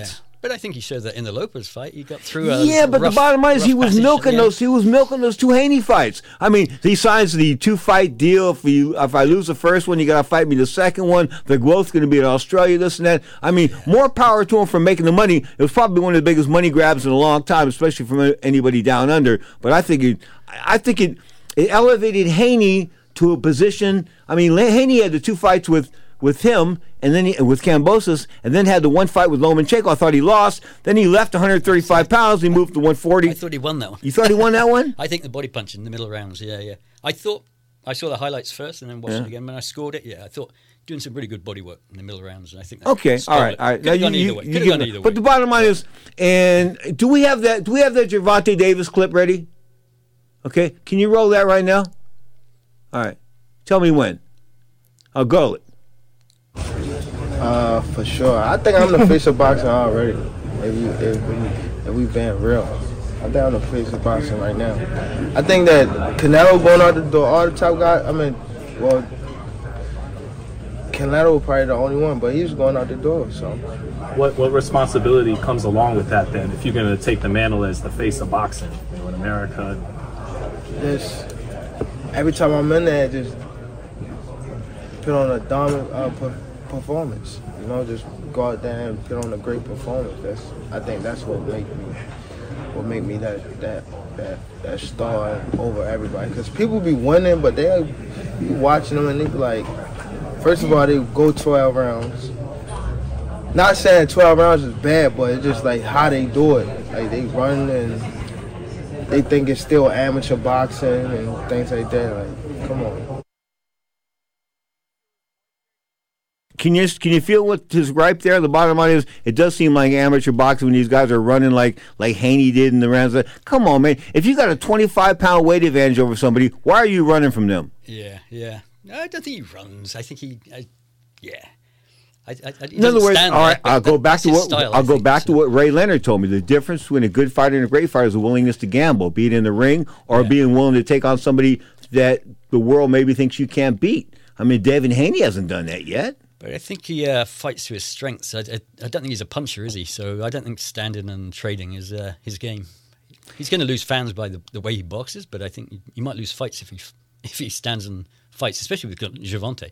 But I think he showed that in the Lopez fight. He got through but the bottom line is he was milking those two Haney fights. I mean, he signs the 2-fight deal. If I lose the first one, you got to fight me the second one. The growth's going to be in Australia, this and that. I mean, more power to him for making the money. It was probably one of the biggest money grabs in a long time, especially from anybody down under. But I think it elevated Haney to a position. I mean, Haney had the 2 fights with him, and then with Kambosos, and then had the 1 fight with Lomachenko. I thought he lost. Then he left 135 pounds. He moved to 140. I thought he won that one. You thought he won that one? I think the body punch in the middle rounds. Yeah. I thought I saw the highlights first, and then watched it again. When I scored it, I thought doing some really good body work in the middle rounds, and I think. Okay, all right. Could have gone either way. But the bottom line is, and do we have that Gervonta Davis clip ready? Okay, can you roll that right now? All right, tell me when. I'll go it. For sure. I think I'm the face of boxing already. If we being real, I think I'm the face of boxing right now. I think that Canelo going out the door, all the top guys. I mean, well, Canelo was probably the only one, but he's going out the door. So, what responsibility comes along with that then? If you're going to take the mantle as the face of boxing, in America, every time I'm in there, just put on a dominant performance. Just go out there and put on a great performance. I think that's what make me that star over everybody. Because people be winning, but they be watching them and they be like, first of all, they go 12 rounds. Not saying 12 rounds is bad, but it's just like how they do it. Like they run and they think it's still amateur boxing and things like that. Like, come on. Can you feel what his gripe there? The bottom line is, it does seem like amateur boxing when these guys are running like Haney did in the rounds. Come on, man. If you got a 25-pound weight advantage over somebody, why are you running from them? Yeah. No, I don't think he runs. I think he. In other words, all right. I'll go back to what Ray Leonard told me. The difference between a good fighter and a great fighter is the willingness to gamble, be it in the ring or being willing to take on somebody that the world maybe thinks you can't beat. I mean, Devin Haney hasn't done that yet. But I think he fights to his strengths. I don't think he's a puncher, is he? So I don't think standing and trading is his game. He's going to lose fans by the way he boxes, but I think he might lose fights if he stands and fights, especially with Gervonta.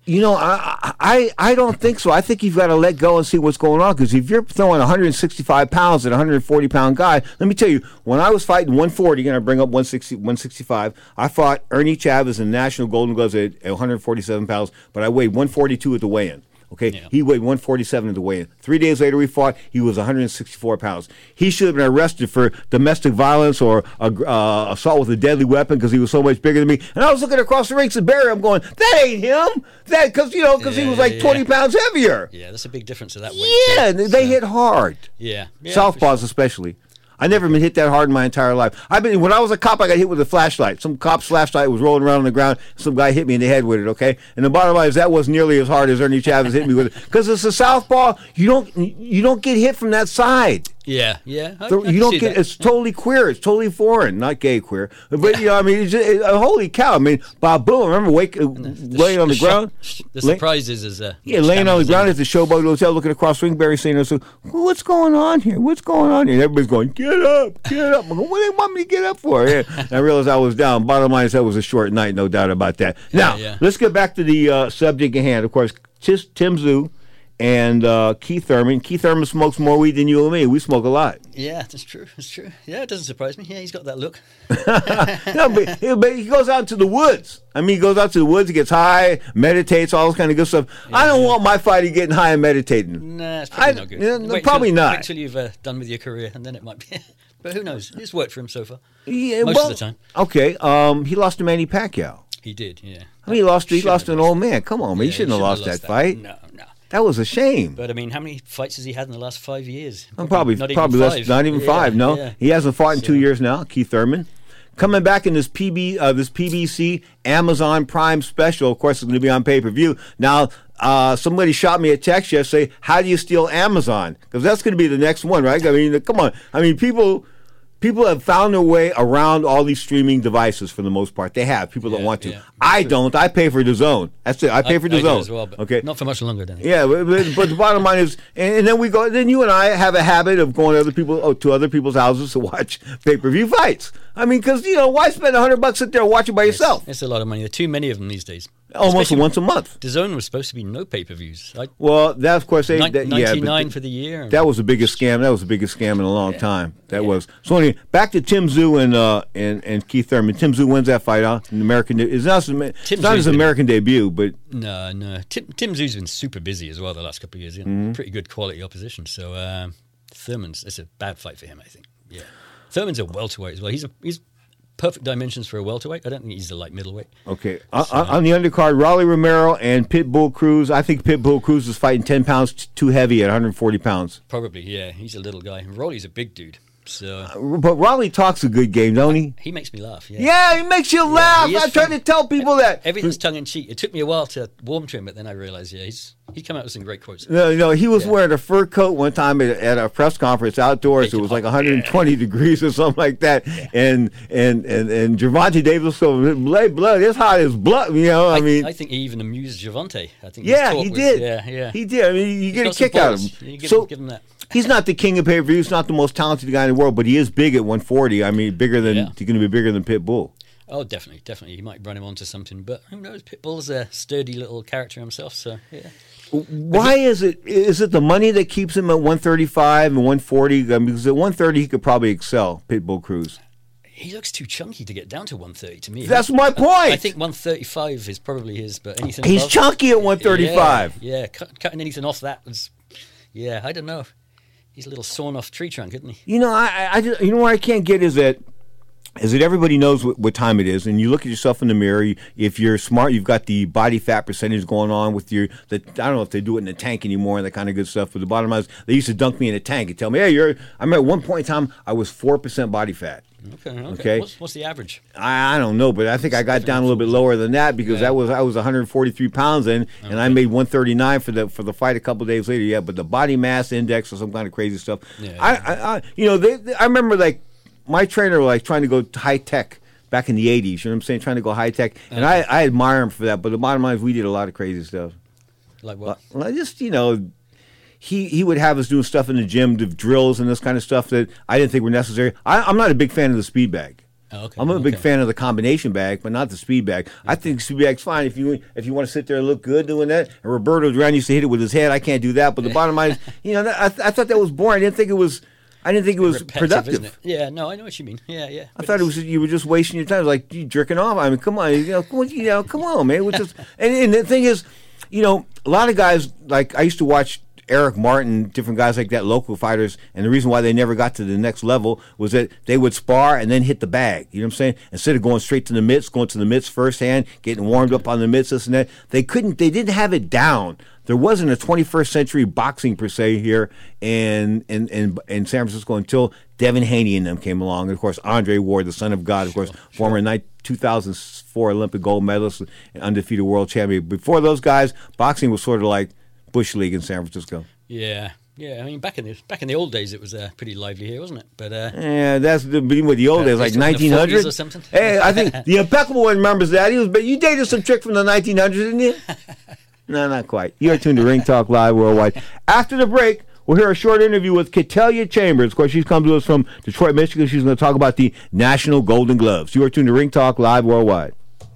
I don't think so. I think you've got to let go and see what's going on, because if you're throwing 165 pounds at a 140-pound guy, let me tell you, when I was fighting 140, going to bring up 165, I fought Ernie Chavez in National Golden Gloves at 147 pounds, but I weighed 142 at the weigh-in. Okay, yeah. He weighed 147 at the weigh-in. 3 days later we fought, he was 164 pounds. He should have been arrested for domestic violence or assault with a deadly weapon because he was so much bigger than me. And I was looking across the ring to Barry, I'm going, that ain't him. Because he was like 20 pounds heavier. Yeah, that's a big difference of that weight. Yeah, they hit hard. Yeah. Southpaws especially. I never been hit that hard in my entire life. When I was a cop, I got hit with a flashlight. Some cop's flashlight was rolling around on the ground. Some guy hit me in the head with it, okay? And the bottom line is that wasn't nearly as hard as Ernie Chavez hit me with it. Because it's a southpaw, you don't get hit from that side. Yeah. It's totally queer. It's totally foreign, not gay queer. But holy cow! I mean, Bob Boom. I remember laying on the ground. The surprise is laying on the ground at the Showboat Hotel, looking across Ringberry, saying, "So what's going on here? What's going on here?" And everybody's going, "Get up!" I'm going, what do they want me to get up for? Yeah. And I realized I was down. Bottom line is that was a short night, no doubt about that. Now let's get back to the subject at hand. Of course, Tim Tszyu and Keith Thurman. Keith Thurman smokes more weed than you and me. We smoke a lot. Yeah, that's true. That's true. Yeah, it doesn't surprise me. Yeah, he's got that look. No, but he goes out to the woods. I mean, he goes out to the woods, he gets high, meditates, all this kind of good stuff. Yeah, I don't want my fighter getting high and meditating. Nah, it's probably not good. Probably not. Wait till you've done with your career, and then it might be. But who knows? It's worked for him so far. Yeah, most of the time. Okay, he lost to Manny Pacquiao. He did, yeah. I mean, he lost to an old man. Come on, man. He shouldn't have lost that fight. No. That was a shame. But I mean, how many fights has he had in the last 5 years? Probably less. Not even five. No, yeah. He hasn't fought in 2 years now. Keith Thurman coming back in this PBC Amazon Prime special. Of course, it's going to be on pay-per-view. Now, somebody shot me a text yesterday. How do you steal Amazon? Because that's going to be the next one, right? I mean, come on. I mean, people. People have found their way around all these streaming devices for the most part. They have. People don't want to. I don't. I pay for DAZN. That's it. I pay for DAZN. I do as well, but okay. Not for much longer, then. Yeah, but the bottom line is, and then we go. Then you and I have a habit of going to other people's houses to watch pay-per-view fights. I mean, because why spend $100 sit there and watch it by yourself? It's a lot of money. There are too many of them these days. Almost Especially once a month. DAZN was supposed to be no pay-per-views. Well, that of course, 99 for the year. That was the biggest scam. That was the biggest scam in a long time. That was. So anyway, back to Tim Tszyu and Keith Thurman. Tim Tszyu wins that fight out in American. It's not his American debut, but no. Tim Tszyu's been super busy as well the last couple of years. Pretty good quality opposition. So it's a bad fight for him, I think. Yeah, Thurman's a welterweight as well. He's perfect dimensions for a welterweight. I don't think he's a light middleweight. Okay. On the undercard, Raleigh Romero and Pitbull Cruz. I think Pitbull Cruz is fighting 10 pounds too heavy at 140 pounds. Probably, yeah. He's a little guy. Raleigh's a big dude. So, but Raleigh talks a good game, don't he? He makes me laugh. Yeah, he makes you laugh. I try to tell people that everything's tongue in cheek. It took me a while to warm to him, but then I realized, he come out with some great quotes. No, he was wearing a fur coat one time at a press conference outdoors. It was like 120 degrees or something like that, and Gervonta Davis was blood. It's hot as blood. I think he even amused Gervonta. I think. He did. Yeah, he did. I mean, you get a kick out of him. Give him that. He's not the king of pay-per-views. He's not the most talented guy in the world, but he is big at 140. I mean, he's going to be bigger than Pitbull. Oh, definitely. He might run him onto something, but who knows? Pitbull's a sturdy little character himself, so yeah. Why is it? Is it the money that keeps him at 135 and 140? Because at 130 he could probably excel Pitbull Cruz. He looks too chunky to get down to 130 to me. That's my point. I think 135 is probably his, but anything he's above, chunky at 135. Yeah, cutting anything off that was, I don't know. He's a little sawn off tree trunk, isn't he? I just, what I can't get is that everybody knows what time it is, and you look at yourself in the mirror. If you're smart, you've got the body fat percentage going on with I don't know if they do it in the tank anymore and that kind of good stuff. But the bottom line is, they used to dunk me in a tank and tell me, "Hey, I remember at one point in time I was 4% body fat." Okay. What's the average? I don't know, but I think I got down a little bit lower than that because I was 143 pounds then, and I made 139 for the fight a couple of days later. Yeah, but the body mass index or some kind of crazy stuff. I remember like my trainer was trying to go high tech back in the 80s. You know what I'm saying? Trying to go high tech, and I admire him for that. But the bottom line is, we did a lot of crazy stuff. Like what? Well, just He would have us doing stuff in the gym, the drills and this kind of stuff that I didn't think were necessary. I'm not a big fan of the speed bag. I'm a big fan of the combination bag, but not the speed bag. I think the speed bag's fine if you want to sit there and look good doing that. And Roberto Duran used to hit it with his head. I can't do that. But the bottom line is, I thought that was boring. I didn't think it was productive. Isn't it? Yeah, no, I know what you mean. Yeah. I thought you were just wasting your time. It was like you jerking off. I mean, come on, come on, man. And the thing is, a lot of guys, like I used to watch Eric Martin, different guys like that, local fighters, and the reason why they never got to the next level was that they would spar and then hit the bag. You know what I'm saying? Instead of going straight to the mitts, going to the mitts first hand, getting warmed up on the mitts, this and that, they didn't have it down. There wasn't a 21st century boxing per se here in San Francisco until Devin Haney and them came along. And of course, Andre Ward, the son of God, of course, former 2004 Olympic gold medalist and undefeated world champion. Before those guys, boxing was sort of like Bush League in San Francisco. Yeah. I mean, back in the old days, it was pretty lively here, wasn't it? But that's the beginning with the old days, like 1900 or something. Hey, I think the Impeccable one remembers that. You dated some chick from the 1900s, didn't you? No, not quite. You are tuned to Ring Talk Live Worldwide. After the break, we'll hear a short interview with Katelia Chambers. Of course, she's come to us from Detroit, Michigan. She's going to talk about the National Golden Gloves. You are tuned to Ring Talk Live Worldwide.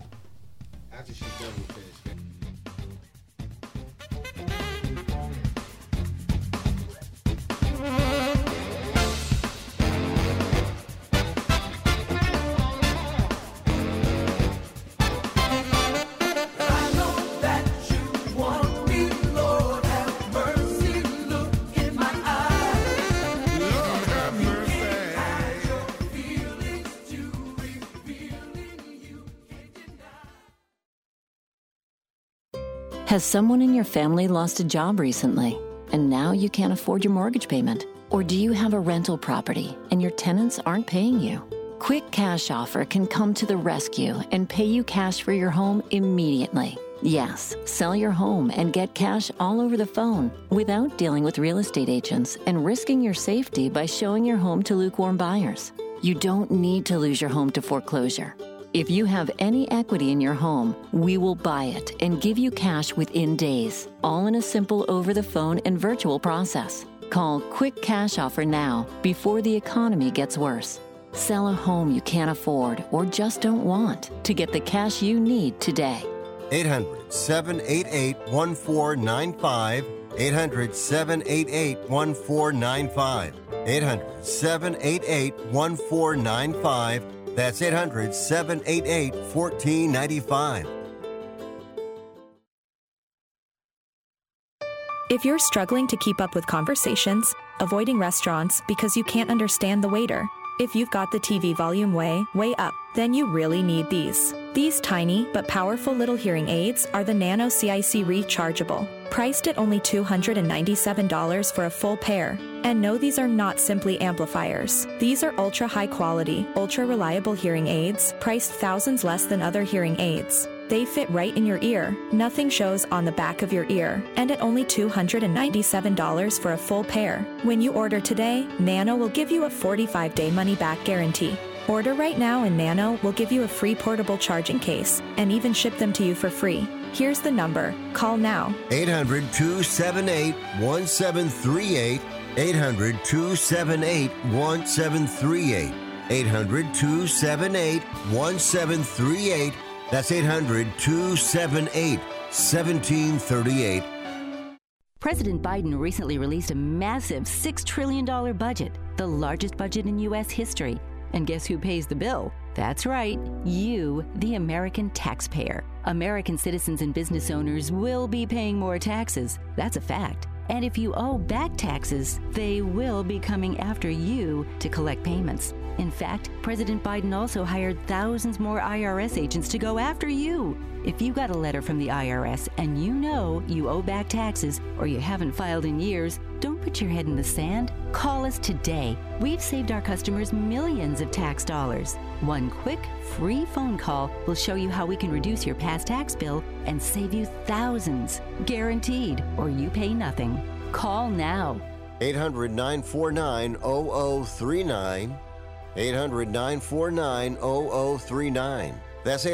Has someone in your family lost a job recently, and now you can't afford your mortgage payment? Or do you have a rental property and your tenants aren't paying you? Quick Cash Offer can come to the rescue and pay you cash for your home immediately. Yes, sell your home and get cash all over the phone without dealing with real estate agents and risking your safety by showing your home to lukewarm buyers. You don't need to lose your home to foreclosure. If you have any equity in your home, we will buy it and give you cash within days, all in a simple over-the-phone and virtual process. Call Quick Cash Offer now before the economy gets worse. Sell a home you can't afford or just don't want to get the cash you need today. 800-788-1495. 800-788-1495. 800-788-1495. That's 800-788-1495. If you're struggling to keep up with conversations, avoiding restaurants because you can't understand the waiter, if you've got the TV volume way up, then you really need these. These tiny but powerful little hearing aids are the Nano CIC Rechargeable, priced at only $297 for a full pair. And no, these are not simply amplifiers. These are ultra high quality, ultra reliable hearing aids, priced thousands less than other hearing aids. They fit right in your ear. Nothing shows on the back of your ear. And at only $297 for a full pair. When you order today, Nano will give you a 45-day money-back guarantee. Order right now and Nano will give you a free portable charging case and even ship them to you for free. Here's the number. Call now. 800-278-1738. 800-278-1738. 800-278-1738. That's 800-278-1738. President Biden recently released a massive $6 trillion budget, the largest budget in U.S. history. And guess who pays the bill? That's right, you, the American taxpayer. American citizens and business owners will be paying more taxes. That's a fact. And if you owe back taxes, they will be coming after you to collect payments. In fact, President Biden also hired thousands more IRS agents to go after you. If you got a letter from the IRS and you know you owe back taxes or you haven't filed in years, don't put your head in the sand. Call us today. We've saved our customers millions of tax dollars. One quick, free phone call will show you how we can reduce your past tax bill and save you thousands. Guaranteed, or you pay nothing. Call now. 800-949-0039. 800-949-0039. That's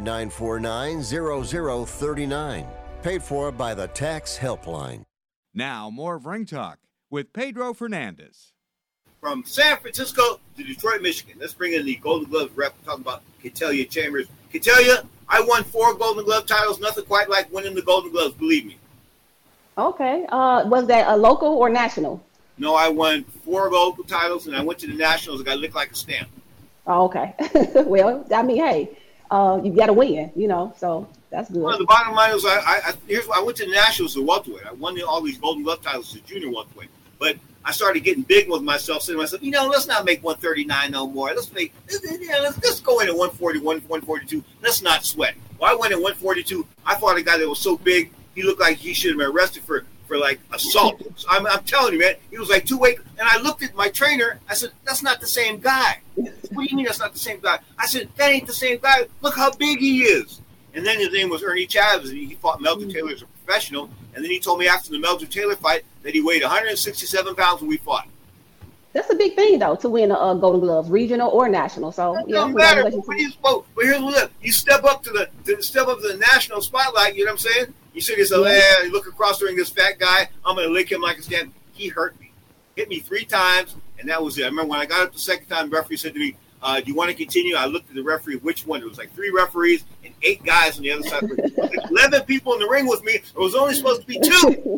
800-949-0039. Paid for by the Tax Helpline. Now, more of Ring Talk with Pedro Fernandez. From San Francisco to Detroit, Michigan. Let's bring in the Golden Gloves rep talking about Ketelia Chambers. Ketelia, I won 4 Golden Glove titles. Nothing quite like winning the Golden Gloves, believe me. Okay. Was that a local or national? No, I won 4 gold titles, and I went to the Nationals and got licked like a stamp. Oh, okay. Well, I mean, hey, you got to win, so that's good. Well, the bottom line is I went to the Nationals at welterweight. I won all these Golden Glove titles as junior welterweight. But I started getting big with myself, saying to myself, let's not make 139 no more. Let's go in at 141, 142. Let's not sweat. Well, I went at 142. I fought a guy that was so big, he looked like he should have been arrested for like assault. So I'm telling you, man, he was like 2 weight. And I looked at my trainer. I said, that's not the same guy. What do you mean that's not the same guy? I said, that ain't the same guy. Look how big he is. And then his name was Ernie Chavez, and he fought Melvin Taylor as a professional. And then he told me after the Melvin Taylor fight that he weighed 167 pounds when we fought. That's a big thing, though, to win a Golden Gloves, regional or national. So it doesn't matter. But here's what you step up to the national spotlight. You know what I'm saying? You see yourself, you look across during this fat guy. I'm going to lick him like a stamp. He hurt me. Hit me 3 times, and that was it. I remember when I got up the second time, the referee said to me, do you want to continue? I looked at the referee, which one? It was like 3 referees and 8 guys on the other side. Like 11 people in the ring with me. It was only supposed to be 2.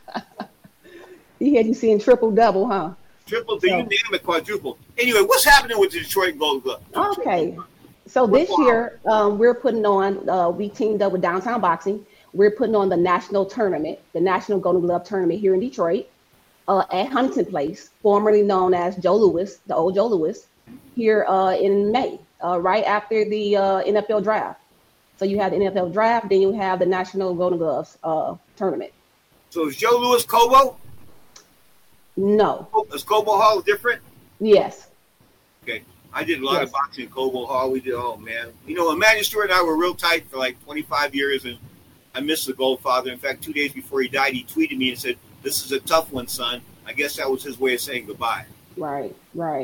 He had you seeing triple-double, huh? Triple, you name it, quadruple. Anyway, what's happening with the Detroit Golden Glove? Okay. So this year, we're putting on, we teamed up with Downtown Boxing. We're putting on the national tournament, the National Golden Glove Tournament here in Detroit at Huntington Place, formerly known as Joe Louis, the old Joe Louis, here in May, right after the NFL draft. So you have the NFL draft, then you have the National Golden Gloves Tournament. So is Joe Louis Cobo? No. Is Cobo Hall different? Yes. Okay. I did a lot of boxing in Cobo Hall. We did, Emmanuel Stewart and I were real tight for like 25 years, and I miss the Goldfather. In fact, 2 days before he died, he tweeted me and said, "This is a tough one, son." I guess that was his way of saying goodbye. Right.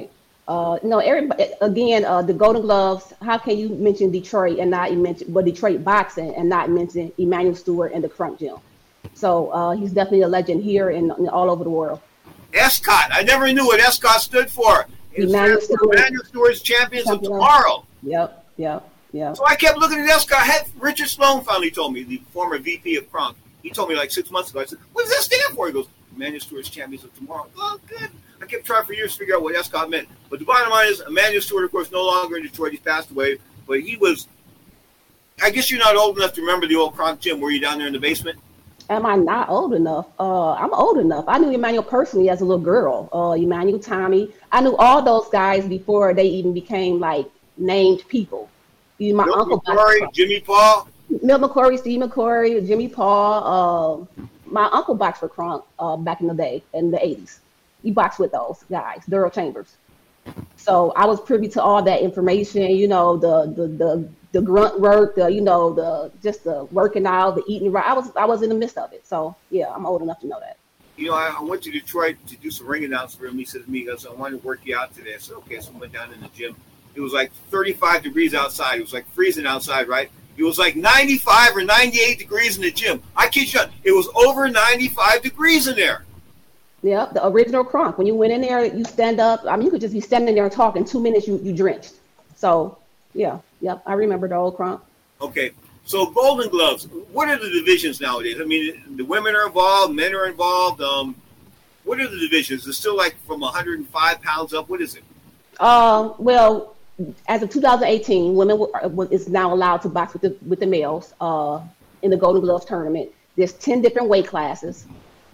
No, everybody, again, the Golden Gloves, how can you mention Detroit and not mention Detroit boxing and not mention Emanuel Stewart and the Crunk Gym? So he's definitely a legend here and all over the world. ESCOT. I never knew what ESCOT stood for. Emanuel Stewart's Champions of Tomorrow. Yep. So I kept looking at ESCOT. Richard Sloan finally told me, the former VP of Crunk. He told me like 6 months ago. I said, what does that stand for? He goes, Emanuel Stewart's Champions of Tomorrow. Oh, good. I kept trying for years to figure out what ESCOT meant. But the bottom line is, Emanuel Stewart, of course, no longer in Detroit. He's passed away. But he was, I guess you're not old enough to remember the old Crunk Gym. Were you down there in the basement? Am I not old enough? I'm old enough. I knew Emanuel personally as a little girl. Emanuel, Tommy. I knew all those guys before they even became, like, named people. My Milt uncle McCory, Jimmy Paul. Milt McCory, Steve McCory, Jimmy Paul. My uncle boxed for Crunk back in the day, in the 80s. He boxed with those guys, Daryl Chambers. So I was privy to all that information, the grunt work, the working out, the eating right. I was in the midst of it. So yeah, I'm old enough to know that. I went to Detroit to do some ring announcing for him. He said to me, I wanted to work you out today. I said, okay. So I went down in the gym. It was like 35 degrees outside. It was like freezing outside, right? It was like 95 or 98 degrees in the gym. I kid you not. It was over 95 degrees in there. Yeah, the original Crunk. When you went in there, you stand up. I mean, you could just be standing there and talk. In 2 minutes, you drenched. So, yeah. Yep, I remember the old Crunk. Okay. So, Golden Gloves, what are the divisions nowadays? I mean, the women are involved, men are involved. What are the divisions? Is it still like from 105 pounds up? What is it? Well, as of 2018, women is now allowed to box with the males in the Golden Gloves tournament. There's 10 different weight classes.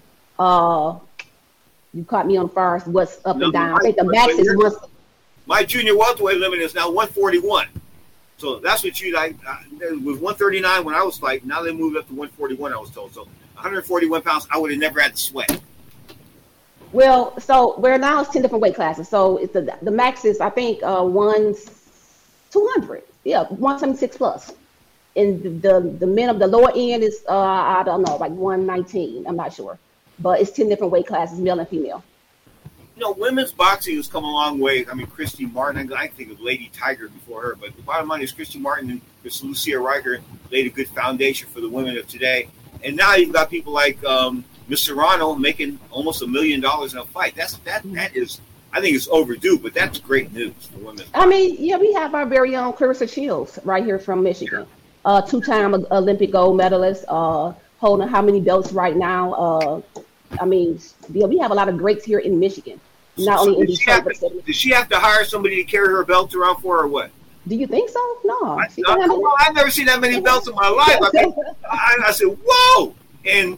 You caught me on far as what's up and down. I think the max is one. My junior welterweight limit is now 141. So that's what it was 139 when I was fighting. Now they moved up to 141, I was told. So 141 pounds, I would have never had to sweat. Well, so we're now it's 10 different weight classes. So it's the max is, I think, 200. Yeah, 176 plus. And the men of the lower end is, I don't know, like 119. I'm not sure. But it's 10 different weight classes, male and female. Women's boxing has come a long way. I mean, Christy Martin, I think of Lady Tiger before her. But the bottom line is Christy Martin and Miss Lucia Riker laid a good foundation for the women of today. And now you've got people like Miss Serrano making almost $1 million in a fight. That is, I think it's overdue, but that's great news for women. I mean, yeah, we have our very own Clarissa Shields right here from Michigan. Two-time Olympic gold medalist, holding how many belts right now? I mean, yeah, we have a lot of greats here in Michigan. Not only in Detroit, but does she have to hire somebody to carry her belts around for her or what? Do you think so? No. I've never seen that many belts in my life. I said, whoa! And,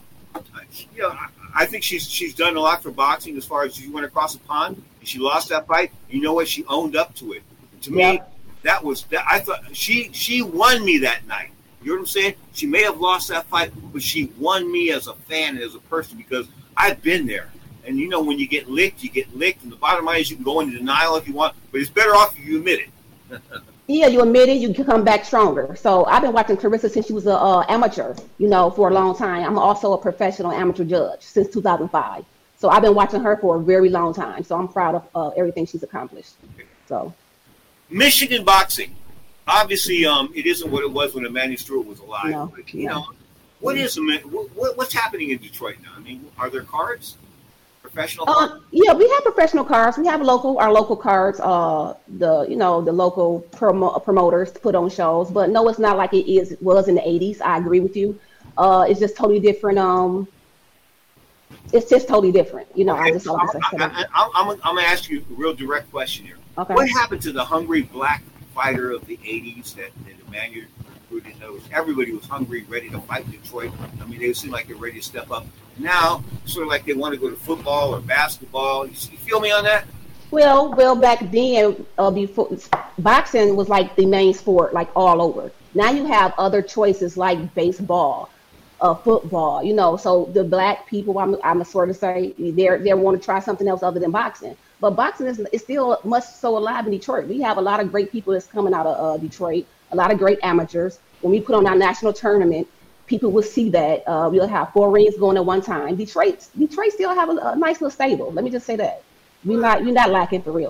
I think she's done a lot for boxing as far as she went across the pond and she lost that fight. You know what? She owned up to it. To me, that was that. I thought she won me that night. You know what I'm saying? She may have lost that fight, but she won me as a fan and as a person because I've been there. And when you get licked, you get licked. And the bottom line is you can go into denial if you want, but it's better off if you admit it. Yeah, you admit it, you can come back stronger. So I've been watching Clarissa since she was an amateur, for a long time. I'm also a professional amateur judge since 2005. So I've been watching her for a very long time. So I'm proud of everything she's accomplished. So Michigan boxing. Obviously, it isn't what it was when Emanuel Stewart was alive. No, but, what is what's happening in Detroit now? I mean, are there cards? Professional cards? Yeah, we have professional cards. We have our local cards. The local promoters put on shows. But no, it's not like it was in the 80s. I agree with you. It's just totally different. It's just totally different. Okay. I'm gonna ask you a real direct question here. Okay. What happened to the hungry black fighter of the 80s that Emanuel recruited? Everybody was hungry, ready to fight Detroit. I mean, they seemed like they're ready to step up. Now, sort of like they want to go to football or basketball. You feel me on that? Well, back then, before boxing was like the main sport, like all over. Now you have other choices like baseball, football. So the black people, I'm sort of say, they want to try something else other than boxing. But boxing is still much so alive in Detroit. We have a lot of great people that's coming out of Detroit, a lot of great amateurs. When we put on our national tournament, people will see that. We'll have 4 rings going at one time. Detroit still have a nice little stable. Let me just say that. You're not lacking for real.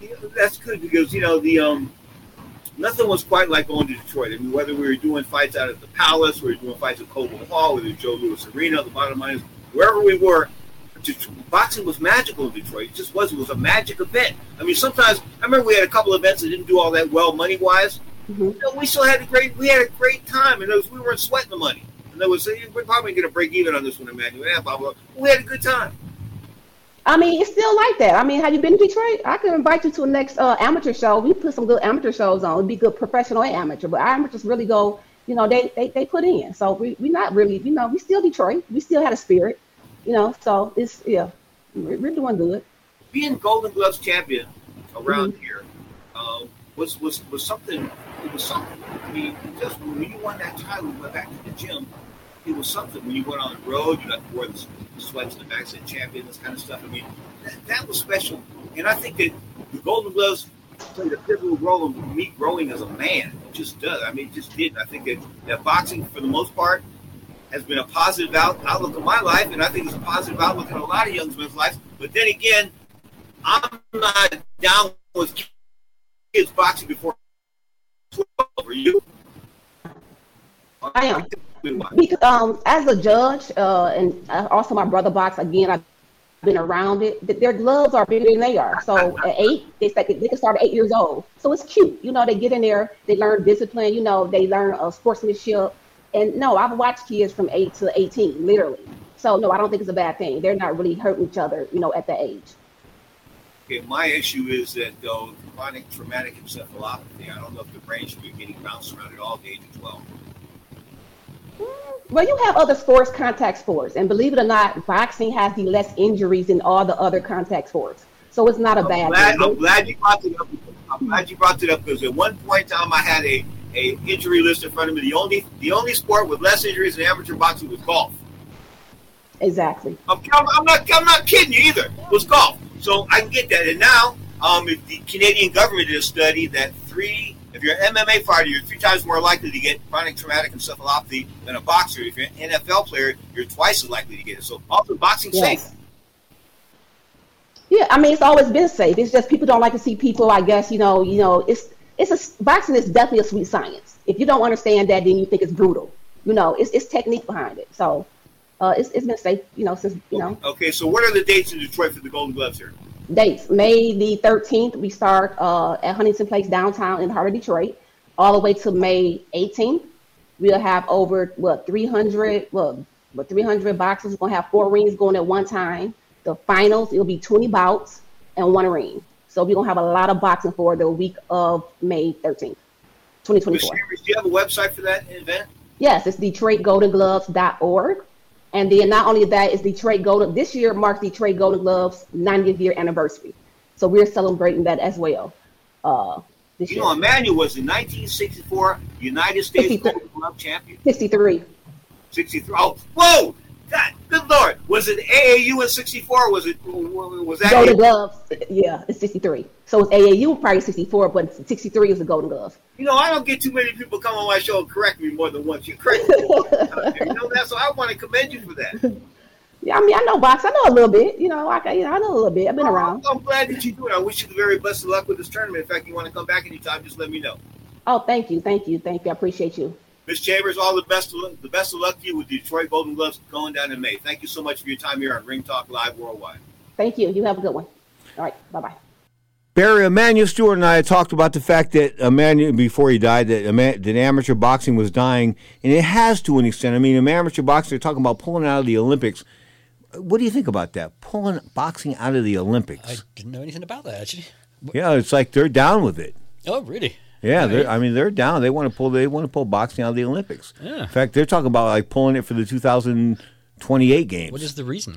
That's good because the nothing was quite like going to Detroit. I mean, whether we were doing fights out at the Palace, we were doing fights at Copeland Hall, whether Joe Louis Arena. The bottom line is, wherever we were, boxing was magical in Detroit. It just was. It was a magic event. I mean, sometimes I remember we had a couple events that didn't do all that well money wise. Mm-hmm. We still had a great time, and we weren't sweating the money. And there was we're probably going to break even on this one, Emmanuel. Yeah, blah, blah. We had a good time. I mean, it's still like that. I mean, have you been to Detroit? I could invite you to a next amateur show. We put some good amateur shows on. It'd be good professional and amateur, but our amateurs really go. They put in. So we not really. We still Detroit. We still had a spirit. So it's we're doing good. Being Golden Gloves champion around here was something. It was something. I mean, just when you won that title, you went back to the gym. It was something. When you went on the road, you got to wear the sweats in the back, said champion, this kind of stuff. I mean, that was special. And I think that the Golden Gloves played a pivotal role in me growing as a man. It just does. I mean, it just did. And I think that boxing, for the most part, has been a positive outlook of my life, and I think it's a positive outlook in a lot of young men's lives. But then again, I'm not down with kids boxing before 12. Are you? I am. Because as a judge, and also my brother box, again, I've been around it, their gloves are bigger than they are. So at 8, they can start at 8 years old. So it's cute. They get in there, they learn discipline, they learn sportsmanship. And no, I've watched kids from 8 to 18, literally. So no, I don't think it's a bad thing. They're not really hurting each other, at that age. Okay, my issue is that though chronic traumatic encephalopathy, I don't know if the brain should be getting bounced around at all at the age of 12. Well, you have other sports, contact sports, and believe it or not, boxing has the less injuries than all the other contact sports. So it's not a bad thing. I'm glad you brought it up. I'm glad you brought it up because at one point in time I had a injury list in front of me. The only sport with less injuries than amateur boxing was golf. Exactly. I'm not kidding you either. It was golf. So I can get that. And now, if the Canadian government did a study that if you're an MMA fighter, you're 3 times more likely to get chronic traumatic encephalopathy than a boxer. If you're an NFL player, you're twice as likely to get it. So also boxing's safe. Yeah, I mean, it's always been safe. It's just people don't like to see people, I guess, boxing is definitely a sweet science. If you don't understand that, then you think it's brutal. It's technique behind it. So it's been safe, since, Okay, so what are the dates in Detroit for the Golden Gloves here? Dates. May the 13th, we start at Huntington Place downtown in the heart of Detroit, all the way to May 18th. We'll have over, 300 boxers. We're going to have 4 rings going at one time. The finals, it'll be 20 bouts and 1 ring. So we're going to have a lot of boxing for the week of May 13th, 2024. Do you have a website for that event? Yes, it's DetroitGoldenGloves.org. And then not only that, it's Detroit Golden. This year marks Detroit Golden Gloves' 90th year anniversary. So we're celebrating that as well. This year. Emmanuel was the 1964 United States Golden Glove champion. 63. 63. Oh, whoa! God, good Lord. Was it AAU in 64? Was that Golden Gloves? Yeah, it's 63. So it's AAU probably 64, but 63 is the Golden Glove. I don't get too many people come on my show and correct me more than once. You correct me. That, so I want to commend you for that. Yeah, I mean, I know boxing. I know a little bit. I know a little bit. I've been around. I'm glad that you do it. I wish you the very best of luck with this tournament. In fact, you want to come back anytime, just let me know. Oh, thank you. I appreciate you. Ms. Chambers, all the best of luck to you with the Detroit Golden Gloves going down in May. Thank you so much for your time here on Ring Talk Live Worldwide. Thank you. You have a good one. All right. Bye-bye. Barry, Emmanuel Stewart and I had talked about the fact that Emmanuel, before he died, that amateur boxing was dying, and it has to an extent. I mean, amateur boxing, they're talking about pulling out of the Olympics. What do you think about that? Pulling boxing out of the Olympics? I didn't know anything about that, actually. Yeah, it's like they're down with it. Oh, really? Yeah, they're down. They want to pull boxing out of the Olympics. Yeah. In fact, they're talking about pulling it for the 2028 games. What is the reason?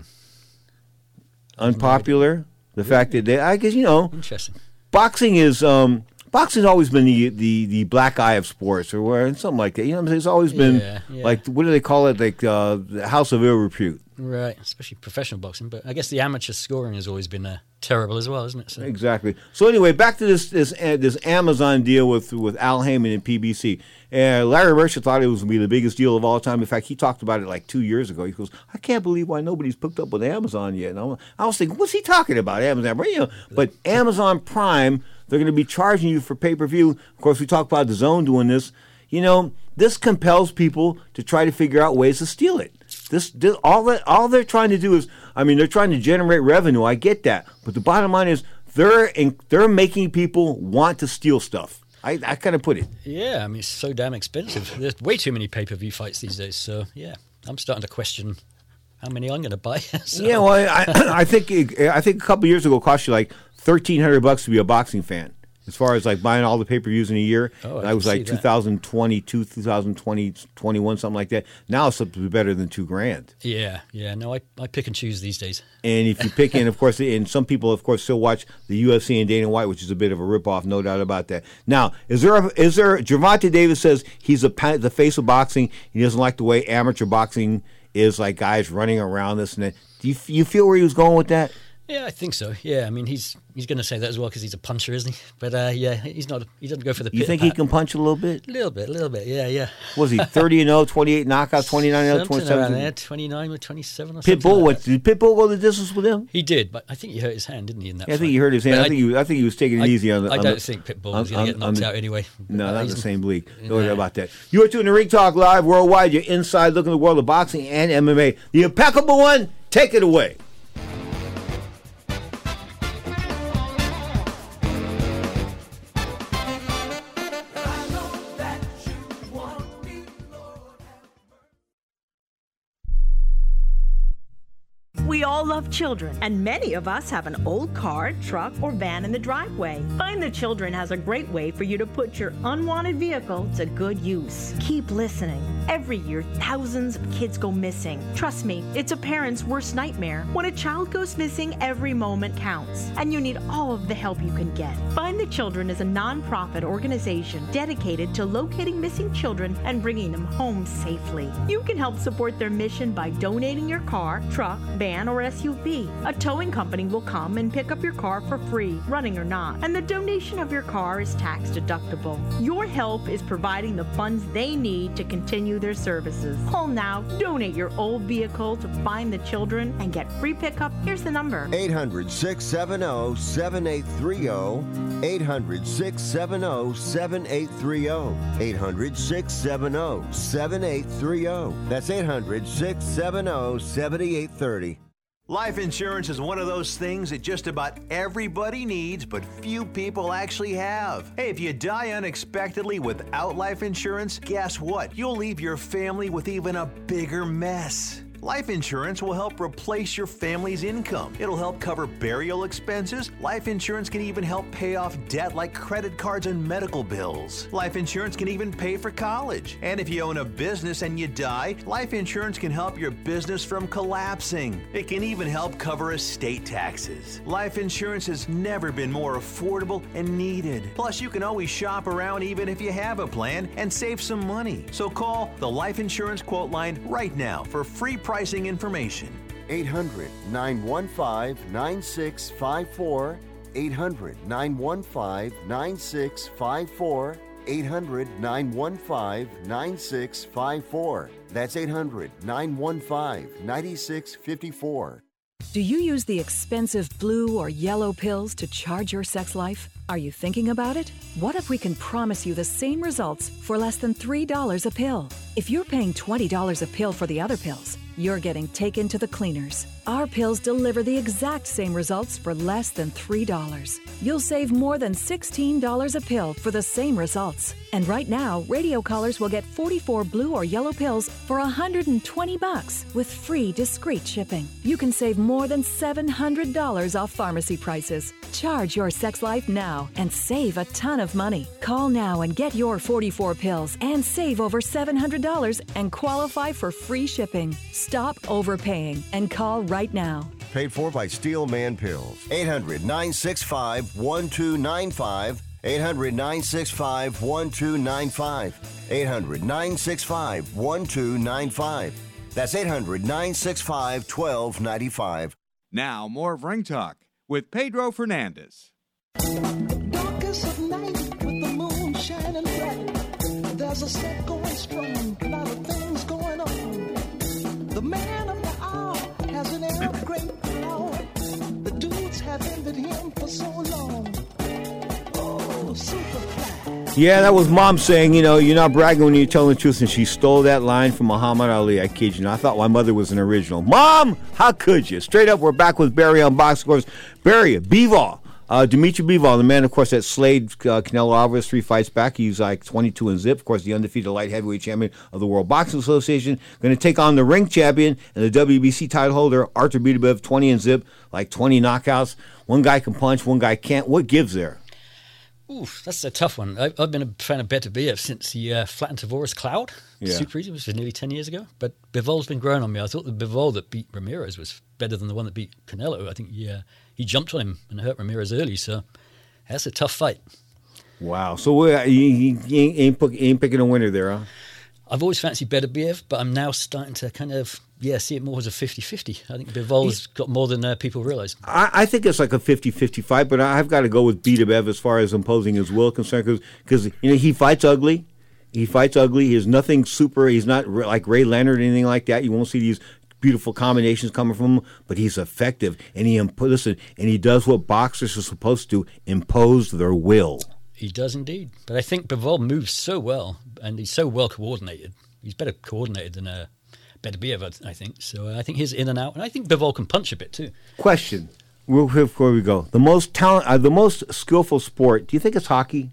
Unpopular. The fact that I guess interesting. Boxing is boxing's always been the black eye of sports or something like that. It's always been like what do they call it? Like the house of ill repute. Right, especially professional boxing. But I guess the amateur scoring has always been terrible as well, isn't it? So. Exactly. So anyway, back to this Amazon deal with Al Heyman and PBC. Larry Merchant thought it was going to be the biggest deal of all time. In fact, he talked about it like 2 years ago. He goes, I can't believe why nobody's hooked up with Amazon yet. And I was thinking, what's he talking about, Amazon? But Amazon Prime, they're going to be charging you for pay-per-view. Of course, we talked about DAZN doing this. This compels people to try to figure out ways to steal it. All they're trying to do is, they're trying to generate revenue. I get that, but the bottom line is they're making people want to steal stuff. I kind of put it. Yeah, it's so damn expensive. There's way too many pay-per-view fights these days. So yeah, I'm starting to question how many I'm going to buy. So. Yeah, well, I think a couple years ago it cost you like $1,300 to be a boxing fan. As far as like buying all the pay-per-views in a year, I was like 2022, 2020, 21, something like that. Now it's something better than $2,000. Yeah. No, I pick and choose these days. And if you pick in, of course, and some people, of course, still watch the UFC and Dana White, which is a bit of a ripoff, no doubt about that. Now, is there? Gervonta Davis says he's the face of boxing. He doesn't like the way amateur boxing is, like guys running around this and that. Do you feel where he was going with that? Yeah, I think so. Yeah, he's going to say that as well because he's a puncher, isn't he? But yeah, he's not. He doesn't go for the. You think he can punch a little bit? A little bit. Yeah. Was he 30-0, 28 knockouts, 29-0, 27? 29 or 27 or something. Did Pitbull go the distance with him? He did, but I think he hurt his hand, didn't he? In that. I think he hurt his hand. I think he was taking it easy on the. I don't think Pitbull was going to get knocked out anyway. No, not the same league. Don't worry about that. You are tuning to Ring Talk Live worldwide. You're inside looking at the world of boxing and MMA. The impeccable one, take it away. We all love children, and many of us have an old car, truck, or van in the driveway. Find the Children has a great way for you to put your unwanted vehicle to good use. Keep listening. Every year, thousands of kids go missing. Trust me, it's a parent's worst nightmare. When a child goes missing, every moment counts, and you need all of the help you can get. Find the Children is a non-profit organization dedicated to locating missing children and bringing them home safely. You can help support their mission by donating your car, truck, van, or SUV. A towing company will come and pick up your car for free, running or not, and the donation of your car is tax deductible. Your help is providing the funds they need to continue their services. Call now, donate your old vehicle to Find the Children, and get free pickup. Here's the number: 800-670-7830. 800-670-7830. 800-670-7830. That's 800-670-7830. Life insurance is one of those things that just about everybody needs, but few people actually have. Hey, if you die unexpectedly without life insurance, guess what? You'll leave your family with even a bigger mess. Life insurance will help replace your family's income. It'll help cover burial expenses. Life insurance can even help pay off debt like credit cards and medical bills. Life insurance can even pay for college. And if you own a business and you die, life insurance can help your business from collapsing. It can even help cover estate taxes. Life insurance has never been more affordable and needed. Plus, you can always shop around even if you have a plan and save some money. So call the Life Insurance Quote Line right now for free pricing information. 800-915-9654. 800-915-9654. 800-915-9654. That's 800-915-9654. Do you use the expensive blue or yellow pills to charge your sex life? Are you thinking about it? What if we can promise you the same results for less than $3 a pill? If you're paying $20 a pill for the other pills, you're getting taken to the cleaners. Our pills deliver the exact same results for less than $3. You'll save more than $16 a pill for the same results. And right now, radio callers will get 44 blue or yellow pills for $120 with free discreet shipping. You can save more than $700 off pharmacy prices. Charge your sex life now and save a ton of money. Call now and get your 44 pills and save over $700 and qualify for free shipping. Stop overpaying and call right now. Paid for by Steel Man Pills. 800-965-1295. 800-965-1295. 800-965-1295. That's 800-965-1295. Now, more of Ring Talk with Pedro Fernandez. Darkest of night with the moon shining bright. There's a set going strong, a lot of things going on. The man of the hour has an air of great power. The dudes have envied him for so long. Oh, Superfly. Yeah, that was Mom saying, you're not bragging when you're telling the truth, and she stole that line from Muhammad Ali. I kid you. I thought my mother was an original. Mom, how could you? Straight up, we're back with Barry on Box Scores. Barry, Bivol. Dimitri Bivol, the man, of course, that slayed Canelo Alvarez 3 fights back. He's like 22-0. Of course, the undefeated light heavyweight champion of the World Boxing Association. Going to take on the ring champion and the WBC title holder, Artur Beterbiev, 20-0, like 20 knockouts. One guy can punch, one guy can't. What gives there? Ooh, that's a tough one. I've been a fan of Beterbiev since he flattened Tavoris Cloud. Super easy, which was nearly 10 years ago. But Bivol's been growing on me. I thought the Bivol that beat Ramirez was better than the one that beat Canelo. I think he jumped on him and hurt Ramirez early, so that's a tough fight. Wow. So you ain't picking a winner there, huh? I've always fancied Beterbiev, but I'm now starting to kind of see it more as a 50-50. I think Bivol's got more than people realize. I think it's like a 50-50 fight, but I've got to go with Beterbiev as far as imposing his will concerned, because he fights ugly. He fights ugly. He has nothing super. He's not like Ray Leonard or anything like that. You won't see these beautiful combinations coming from him, but he's effective, and he does what boxers are supposed to, impose their will. He does indeed. But I think Bivol moves so well, and he's so well coordinated. He's better coordinated than Beterbiev, I think. So I think he's in and out, and I think Bivol can punch a bit too. Question, real quick before we go: the most skillful sport. Do you think it's hockey?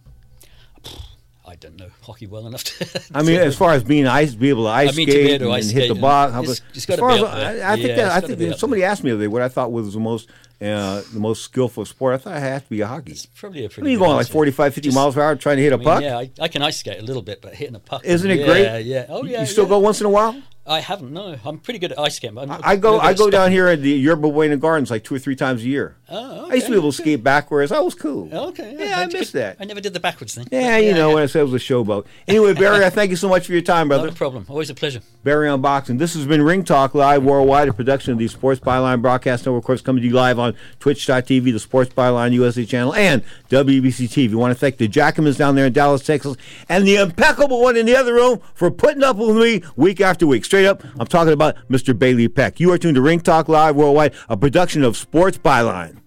I don't know hockey well enough to. I mean, as far as be able to ice skate and hit the box. I think somebody asked me the other day what I thought was the most skillful sport. I thought it had to be a hockey. It's probably a pretty. You're going like 45, 50 miles per hour trying to hit a puck. Yeah, I can ice skate a little bit, but hitting a puck. Isn't it great? Yeah. Oh yeah. You still go once in a while? I haven't. No, I'm pretty good at ice skating. But I go down here at the Yerba Buena Gardens like 2 or 3 times a year. Oh, okay. I used to be able to skate backwards. That was cool. Okay. Yeah, I missed that. I never did the backwards thing. Yeah, when I said it was a showboat. Anyway, Barry, I thank you so much for your time, brother. Not a problem. Always a pleasure. Barry on Boxing. This has been Ring Talk Live Worldwide, a production of the Sports Byline Broadcast Network. Of course, coming to you live on Twitch.tv, the Sports Byline USA channel, and WBC TV. We want to thank the Jackmans down there in Dallas, Texas, and the impeccable one in the other room for putting up with me week after week. Straight up, I'm talking about Mr. Bailey Peck. You are tuned to Ring Talk Live Worldwide, a production of Sports Byline.